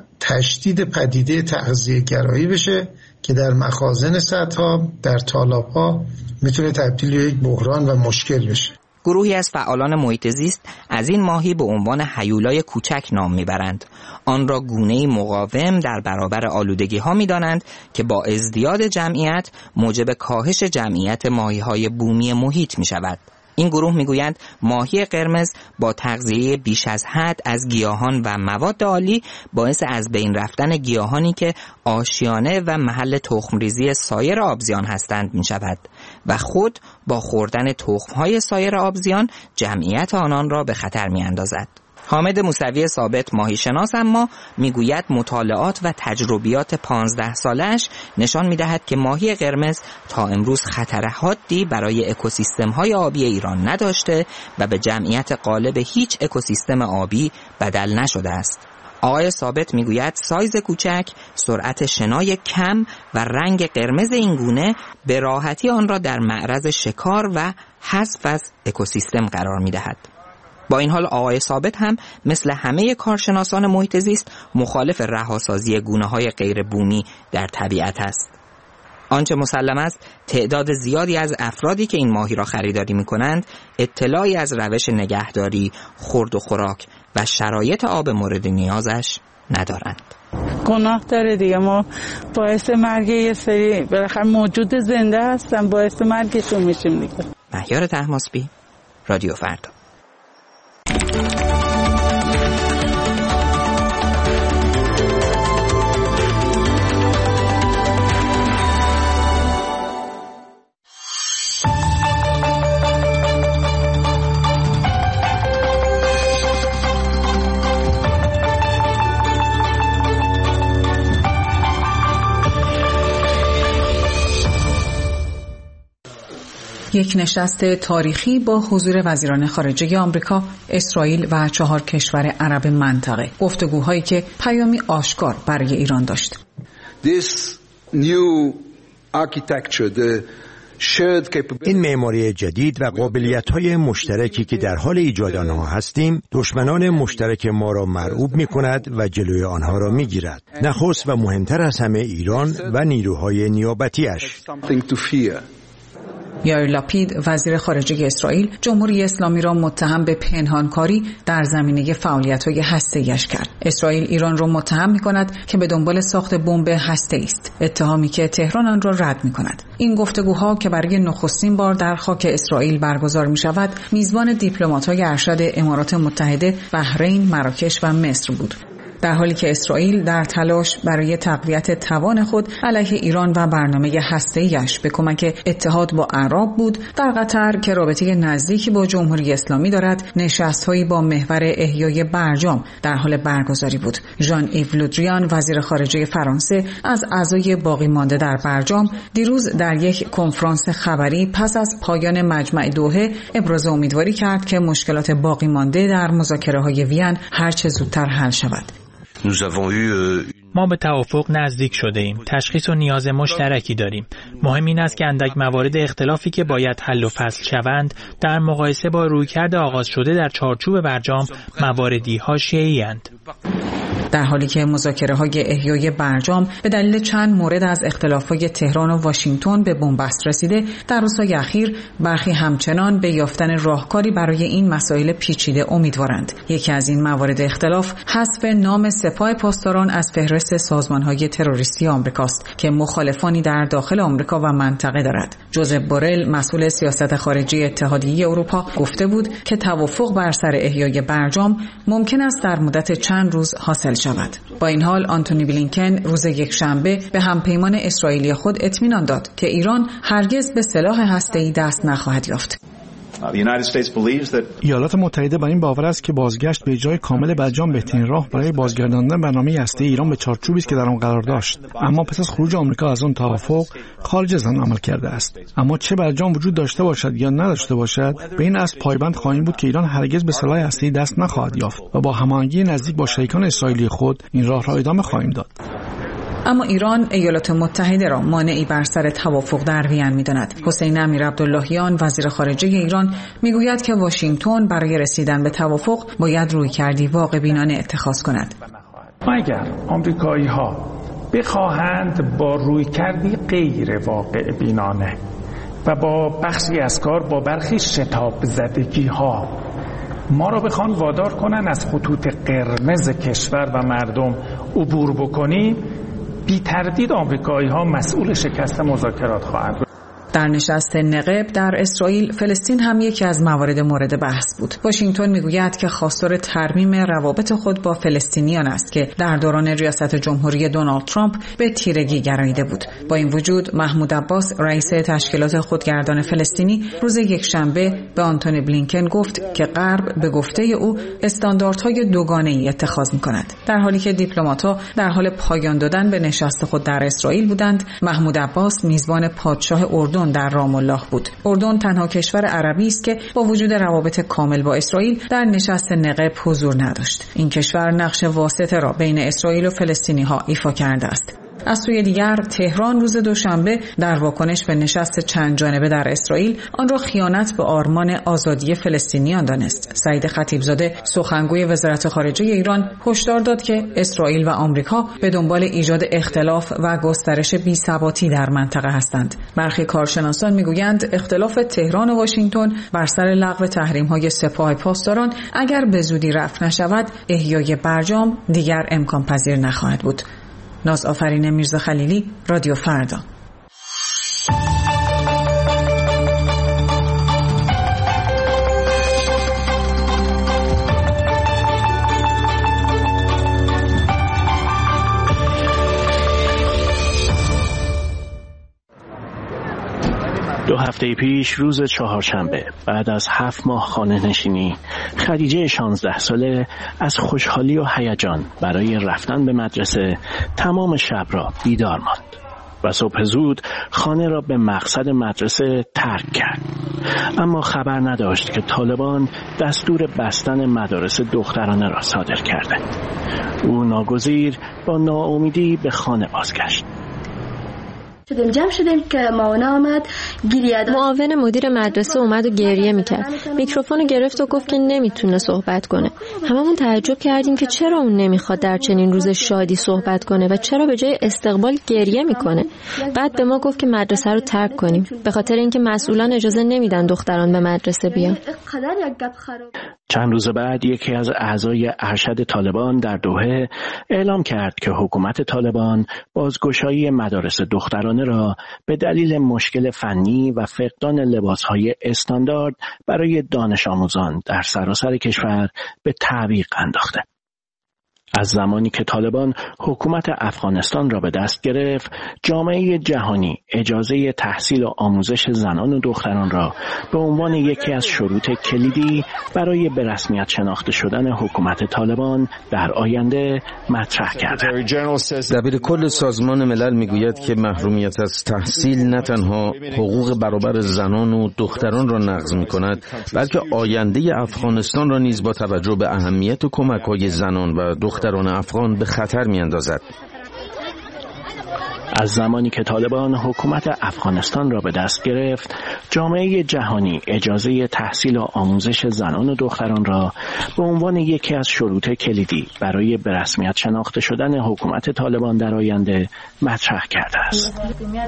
تشدید پدیده تغذیه گرایی بشه که در مخازن سدها، در تالاب‌ها میتونه تبدیل به یک بحران و مشکل بشه. گروهی از فعالان محیط زیست از این ماهی به عنوان هیولای کوچک نام میبرند. آن را گونه‌ای مقاوم در برابر آلودگی‌ها می‌دانند که با ازدیاد جمعیت موجب کاهش جمعیت ماهی‌های بومی محیط می‌شود. این گروه میگویند ماهی قرمز با تغذیه بیش از حد از گیاهان و مواد آلی باعث از بین رفتن گیاهانی که آشیانه و محل تخمریزی سایر آبزیان هستند می شود و خود با خوردن تخمهای سایر آبزیان جمعیت آنان را به خطر می اندازد. حامد موسوی ثابت ماهیشناس اما میگوید مطالعات و تجربیات 15 سالش نشان میدهد که ماهی قرمز تا امروز خطر حادی برای اکوسیستم‌های آبی ایران نداشته و به جمعیت غالب هیچ اکوسیستم آبی بدل نشده است. آقای ثابت میگوید سایز کوچک، سرعت شنای کم و رنگ قرمز این گونه به راحتی آن را در معرض شکار و حذف از اکوسیستم قرار میدهد. با این حال آقای ثابت هم مثل همه کارشناسان محیط زیست مخالف رهاسازی گونه‌های غیر بومی در طبیعت است. آنچه مسلم است تعداد زیادی از افرادی که این ماهی را خریداری می‌کنند اطلاعی از روش نگهداری، خورد و خوراک و شرایط آب مورد نیازش ندارند. گناه داره دیگه، ما باعث مرگ یه سری بالاخره موجود زنده هستن، باعث مرگشون میشیم دیگه. مهیار طهماسبی، رادیو فردا. یک نشست تاریخی با حضور وزیران خارجه آمریکا، اسرائیل و 4 کشور عرب منطقه. گفتگوهایی که پیامی آشکار برای ایران داشت. این معماری جدید و قابلیت‌های مشترکی که در حال ایجاد آنها هستیم، دشمنان مشترک ما را مرعوب می‌کند و جلوی آنها را می‌گیرد. نخست و مهمتر از همه ایران و نیروهای نیابتی‌اش. یائیر لاپید وزیر خارجه اسرائیل جمهوری اسلامی را متهم به پنهانکاری در زمینه فعالیت‌های هسته‌ایش کرد. اسرائیل ایران را متهم می‌کند که به دنبال ساخت بمب هسته‌ای است، اتهامی که تهران آن را رد می‌کند. این گفتگوها که برای نخستین بار در خاک اسرائیل برگزار می‌شود، میزبان دیپلمات‌های ارشد امارات متحده، بحرین، مراکش و مصر بود. در حالی که اسرائیل در تلاش برای تقویت توان خود علیه ایران و برنامه هسته‌ایش به کمک اتحاد با اعراب بود، در قطر که رابطه نزدیکی با جمهوری اسلامی دارد، نشست‌هایی با محور احیای برجام در حال برگزاری بود. ژان ایو لودریان، وزیر خارجه فرانسه، از اعضای باقی مانده در برجام دیروز در یک کنفرانس خبری پس از پایان مجمع دوحه ابراز امیدواری کرد که مشکلات باقی مانده در مذاکره‌های وین هرچه زودتر حل شود. ما به توافق نزدیک شده ایم. تشخیص و نیاز مشترکی داریم. مهم این است که اندک موارد اختلافی که باید حل و فصل شوند در مقایسه با رویکرد آغاز شده در چارچوب برجام مواردی حاشیه‌ای اند. در حالی که مذاکره‌های احیای برجام به دلیل چند مورد از اختلافات تهران و واشنگتن به بنبست رسیده، در روزهای اخیر برخی همچنان به یافتن راهکاری برای این مسائل پیچیده امیدوارند. یکی از این موارد اختلاف حذف نام سپاه پاسداران از فهرست سازمان‌های تروریستی آمریکاست که مخالفانی در داخل آمریکا و منطقه دارد. جوزف بورل، مسئول سیاست خارجی اتحادیه اروپا، گفته بود که توافق بر سر احیای برجام ممکن است در مدت چند روز حاصل شود. با این حال آنتونی بلینکن روز یکشنبه به همپیمان اسرائیلی خود اطمینان داد که ایران هرگز به سلاح هسته‌ای دست نخواهد یافت. ایالات متحده بر این باور است که بازگشت به اجرای کامل برجام بهترین راه برای بازگرداندن برنامه هسته‌ای ایران به چارچوبی است که در آن قرار داشت، اما پس از خروج آمریکا از آن توافق خارج از آن عمل کرده است. اما چه برجام وجود داشته باشد یا نداشته باشد، به این اصل پایبند خواهیم بود که ایران هرگز به سلاح هسته‌ای دست نخواهد یافت و با هماهنگی نزدیک با شریکان اسرائیلی خود این راه را ادامه خواهیم داد. اما ایران ایالات متحده را مانعی بر سر توافق در وین می‌داند. حسین امیرعبداللهیان، وزیر خارجه ایران، میگوید که واشنگتن برای رسیدن به توافق باید رویکردی واقع‌بینانه اتخاذ کند. اگر آمریکایی‌ها بخواهند با رویکردی غیر واقع‌بینانه و با بخشی از کار با برخی شتاب زدگی‌ها ما را بخوان وادار کنن از خطوط قرمز کشور و مردم عبور بکنیم، بی تردید آمریکایی‌ها مسئول شکست مذاکرات خواهند بود. در نشست نقب در اسرائیل، فلسطین هم یکی از موارد مورد بحث بود. واشنگتن میگوید که خواستار ترمیم روابط خود با فلسطینیان است که در دوران ریاست جمهوری دونالد ترامپ به تیرگی گراییده بود. با این وجود محمود عباس، رئیس تشکیلات خودگردان فلسطینی، روز یکشنبه به آنتونی بلینکن گفت که غرب به گفته او استانداردهای دوگانه‌ای اتخاذ می‌کند. در حالی که دیپلمات‌ها در حال پایان دادن به نشست خود در اسرائیل بودند، محمود عباس میزبان پادشاه اردن در رام الله بود. اردن تنها کشور عربی است که با وجود روابط کامل با اسرائیل در نشست نقب حضور نداشت. این کشور نقش واسطه را بین اسرائیل و فلسطینی‌ها ایفا کرده است. از سوی دیگر تهران روز دوشنبه در واکنش به نشست چند جانبه در اسرائیل آن را خیانت به آرمان آزادی فلسطینیان دانست. سعید خطیبزاده، سخنگوی وزارت خارجه ایران، هشدار داد که اسرائیل و آمریکا به دنبال ایجاد اختلاف و گسترش بی‌ثباتی در منطقه هستند. برخی کارشناسان میگویند اختلاف تهران و واشنگتن بر سر لغو تحریم‌های سپاه پاسداران اگر به زودی رفع نشود، احیای برجام دیگر امکان پذیر نخواهد بود. نازآفرین میرزا خلیلی، رادیو فردا. دو هفته پیش روز چهارشنبه بعد از 7 ماه خانه نشینی، خدیجه 16 ساله از خوشحالی و هیجان برای رفتن به مدرسه تمام شب را بیدار ماند و صبح زود خانه را به مقصد مدرسه ترک کرد. اما خبر نداشت که طالبان دستور بستن مدارس دخترانه را صادر کرده. او ناگزیر با ناامیدی به خانه بازگشت. جمع شدیم که مانا آمد گریه داشت. معاون مدیر مدرسه اومد و گریه میکرد. میکروفون گرفت و گفت که نمیتونه صحبت کنه. هممون تعجب کردیم که چرا اون نمیخواد در چنین روز شادی صحبت کنه و چرا به جای استقبال گریه میکنه. بعد به ما گفت که مدرسه رو ترک کنیم به خاطر اینکه مسئولان اجازه نمیدن دختران به مدرسه بیان. چند روز بعد یکی از اعضای ارشد طالبان در دوحه اعلام کرد که حکومت طالبان بازگشایی مدارس دخترانه را به دلیل مشکل فنی و فقدان لباسهای استاندارد برای دانش آموزان در سراسر کشور به تعویق انداخته. از زمانی که طالبان حکومت افغانستان را به دست گرفت، جامعه جهانی اجازه تحصیل و آموزش زنان و دختران را به عنوان یکی از شروط کلیدی برای به رسمیت شناخته شدن حکومت طالبان در آینده مطرح کرد. دبیر کل سازمان ملل میگوید که محرومیت از تحصیل نه تنها حقوق برابر زنان و دختران را نقض می‌کند، بلکه آینده افغانستان را نیز با توجه به اهمیت کمک‌های زنان و دختران افغان به خطر می‌اندازد. از زمانی که طالبان حکومت افغانستان را به دست گرفت، جامعه جهانی اجازه تحصیل و آموزش زنان و دختران را به عنوان یکی از شروط کلیدی برای به رسمیت شناخته شدن حکومت طالبان در آینده مطرح کرده است.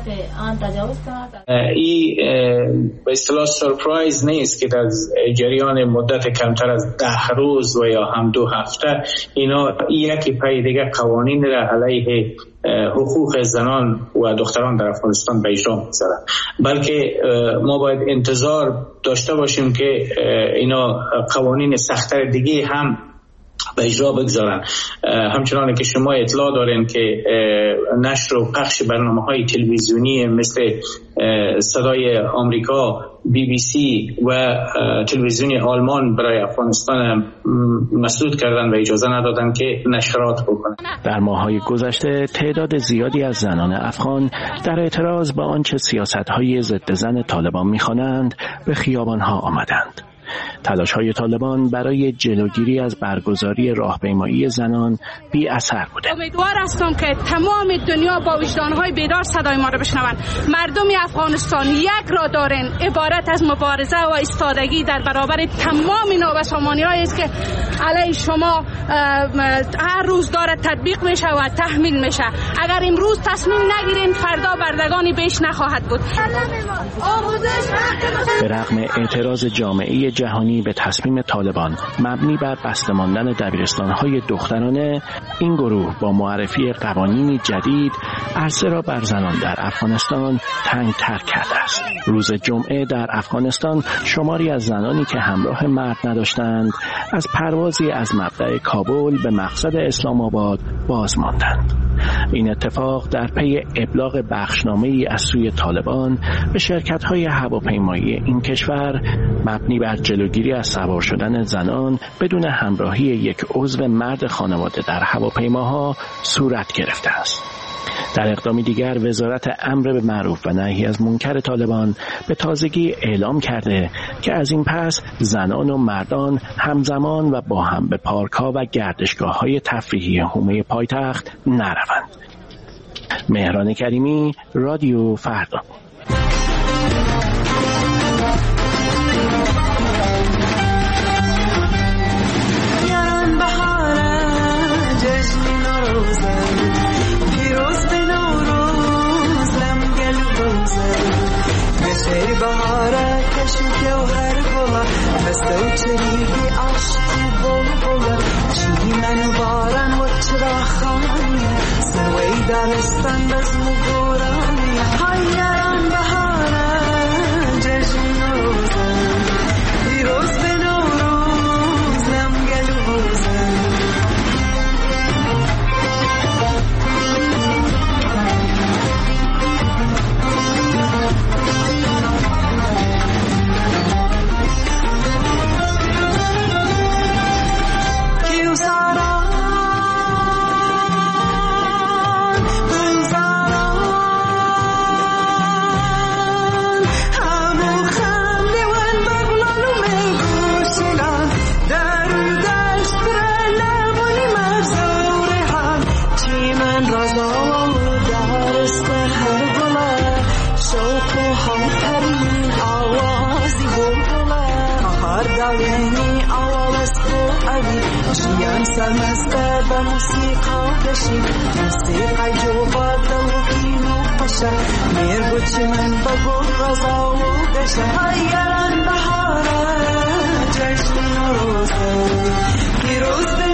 این به اصطلاح سورپرایز نیست که در جریان مدت کمتر از 10 روز و یا هم 2 هفته اینا یکی پای دیگه قوانین را علیه حقوق زنان و دختران در افغانستان به اجرا می‌گذارند، بلکه ما باید انتظار داشته باشیم که اینا قوانین سخت‌تر دیگه هم به اجرا بگذارن. همچنان که شما اطلاع دارین که نشر و پخش برنامه‌های تلویزیونی مثل صدای آمریکا، BBC و تلویزیون آلمان برای افغانستان مسدود کردن و اجازه ندادن که نشرات بکنن. در ماه‌های گذشته تعداد زیادی از زنان افغان در اعتراض به آنچه سیاست‌های ضد زن طالبان می‌خوانند به خیابان‌ها آمدند. تلاش‌های طالبان برای جلوگیری از برگزاری راهپیمایی زنان بی اثر بوده. امیدوار هستم که تمام دنیا با وجدان‌های بیدار صدای ما را بشنوند. مردم افغانستان یک را دارن، عبارت از مبارزه و ایستادگی در برابر تمام نابسامانی‌هایی است که علیه شما هر روز داره تطبیق میشه و تحمیل میشه. اگر امروز تصمیم نگیرین فردا بردگانی بیش نخواهد بود. به رغم اعتراض جامعه جهانی به تصمیم طالبان مبنی بر بسته ماندن دبیرستان‌های دخترانه، این گروه با معرفی قوانینی جدید عرصه را بر زنان در افغانستان تنگ‌تر کرده است. روز جمعه در افغانستان شماری از زنانی که همراه مرد نداشتند از پروازی از مبدأ کابل به مقصد اسلام آباد باز ماندند. این اتفاق در پی ابلاغ بخشنامه‌ای از سوی طالبان به شرکت‌های هواپیمایی این کشور مبنی بر جلوگیری از سوار شدن زنان بدون همراهی یک عضو مرد خانواده در هواپیماها صورت گرفته است. در اقدامی دیگر وزارت امر به معروف و نهی از منکر طالبان به تازگی اعلام کرده که از این پس زنان و مردان همزمان و با هم به پارک‌ها و گردشگاه‌های تفریحی حومه پایتخت نروند. مهران کریمی، رادیو فردا. بهاره کشو گوهر گلا مستو چریگی عشقی بول بولا چی منو بارن و چرا خانه سروی دارستان بزمو گورانه هایران بهاره جشن روزن پیروز به نوروز لمگلو بوزن سمسته به موسیقا بشیم موسیقای جوبات دلوکینو پشه میر بچی من بگو رضا و بشه هایران بهاره جشن روزه پیروز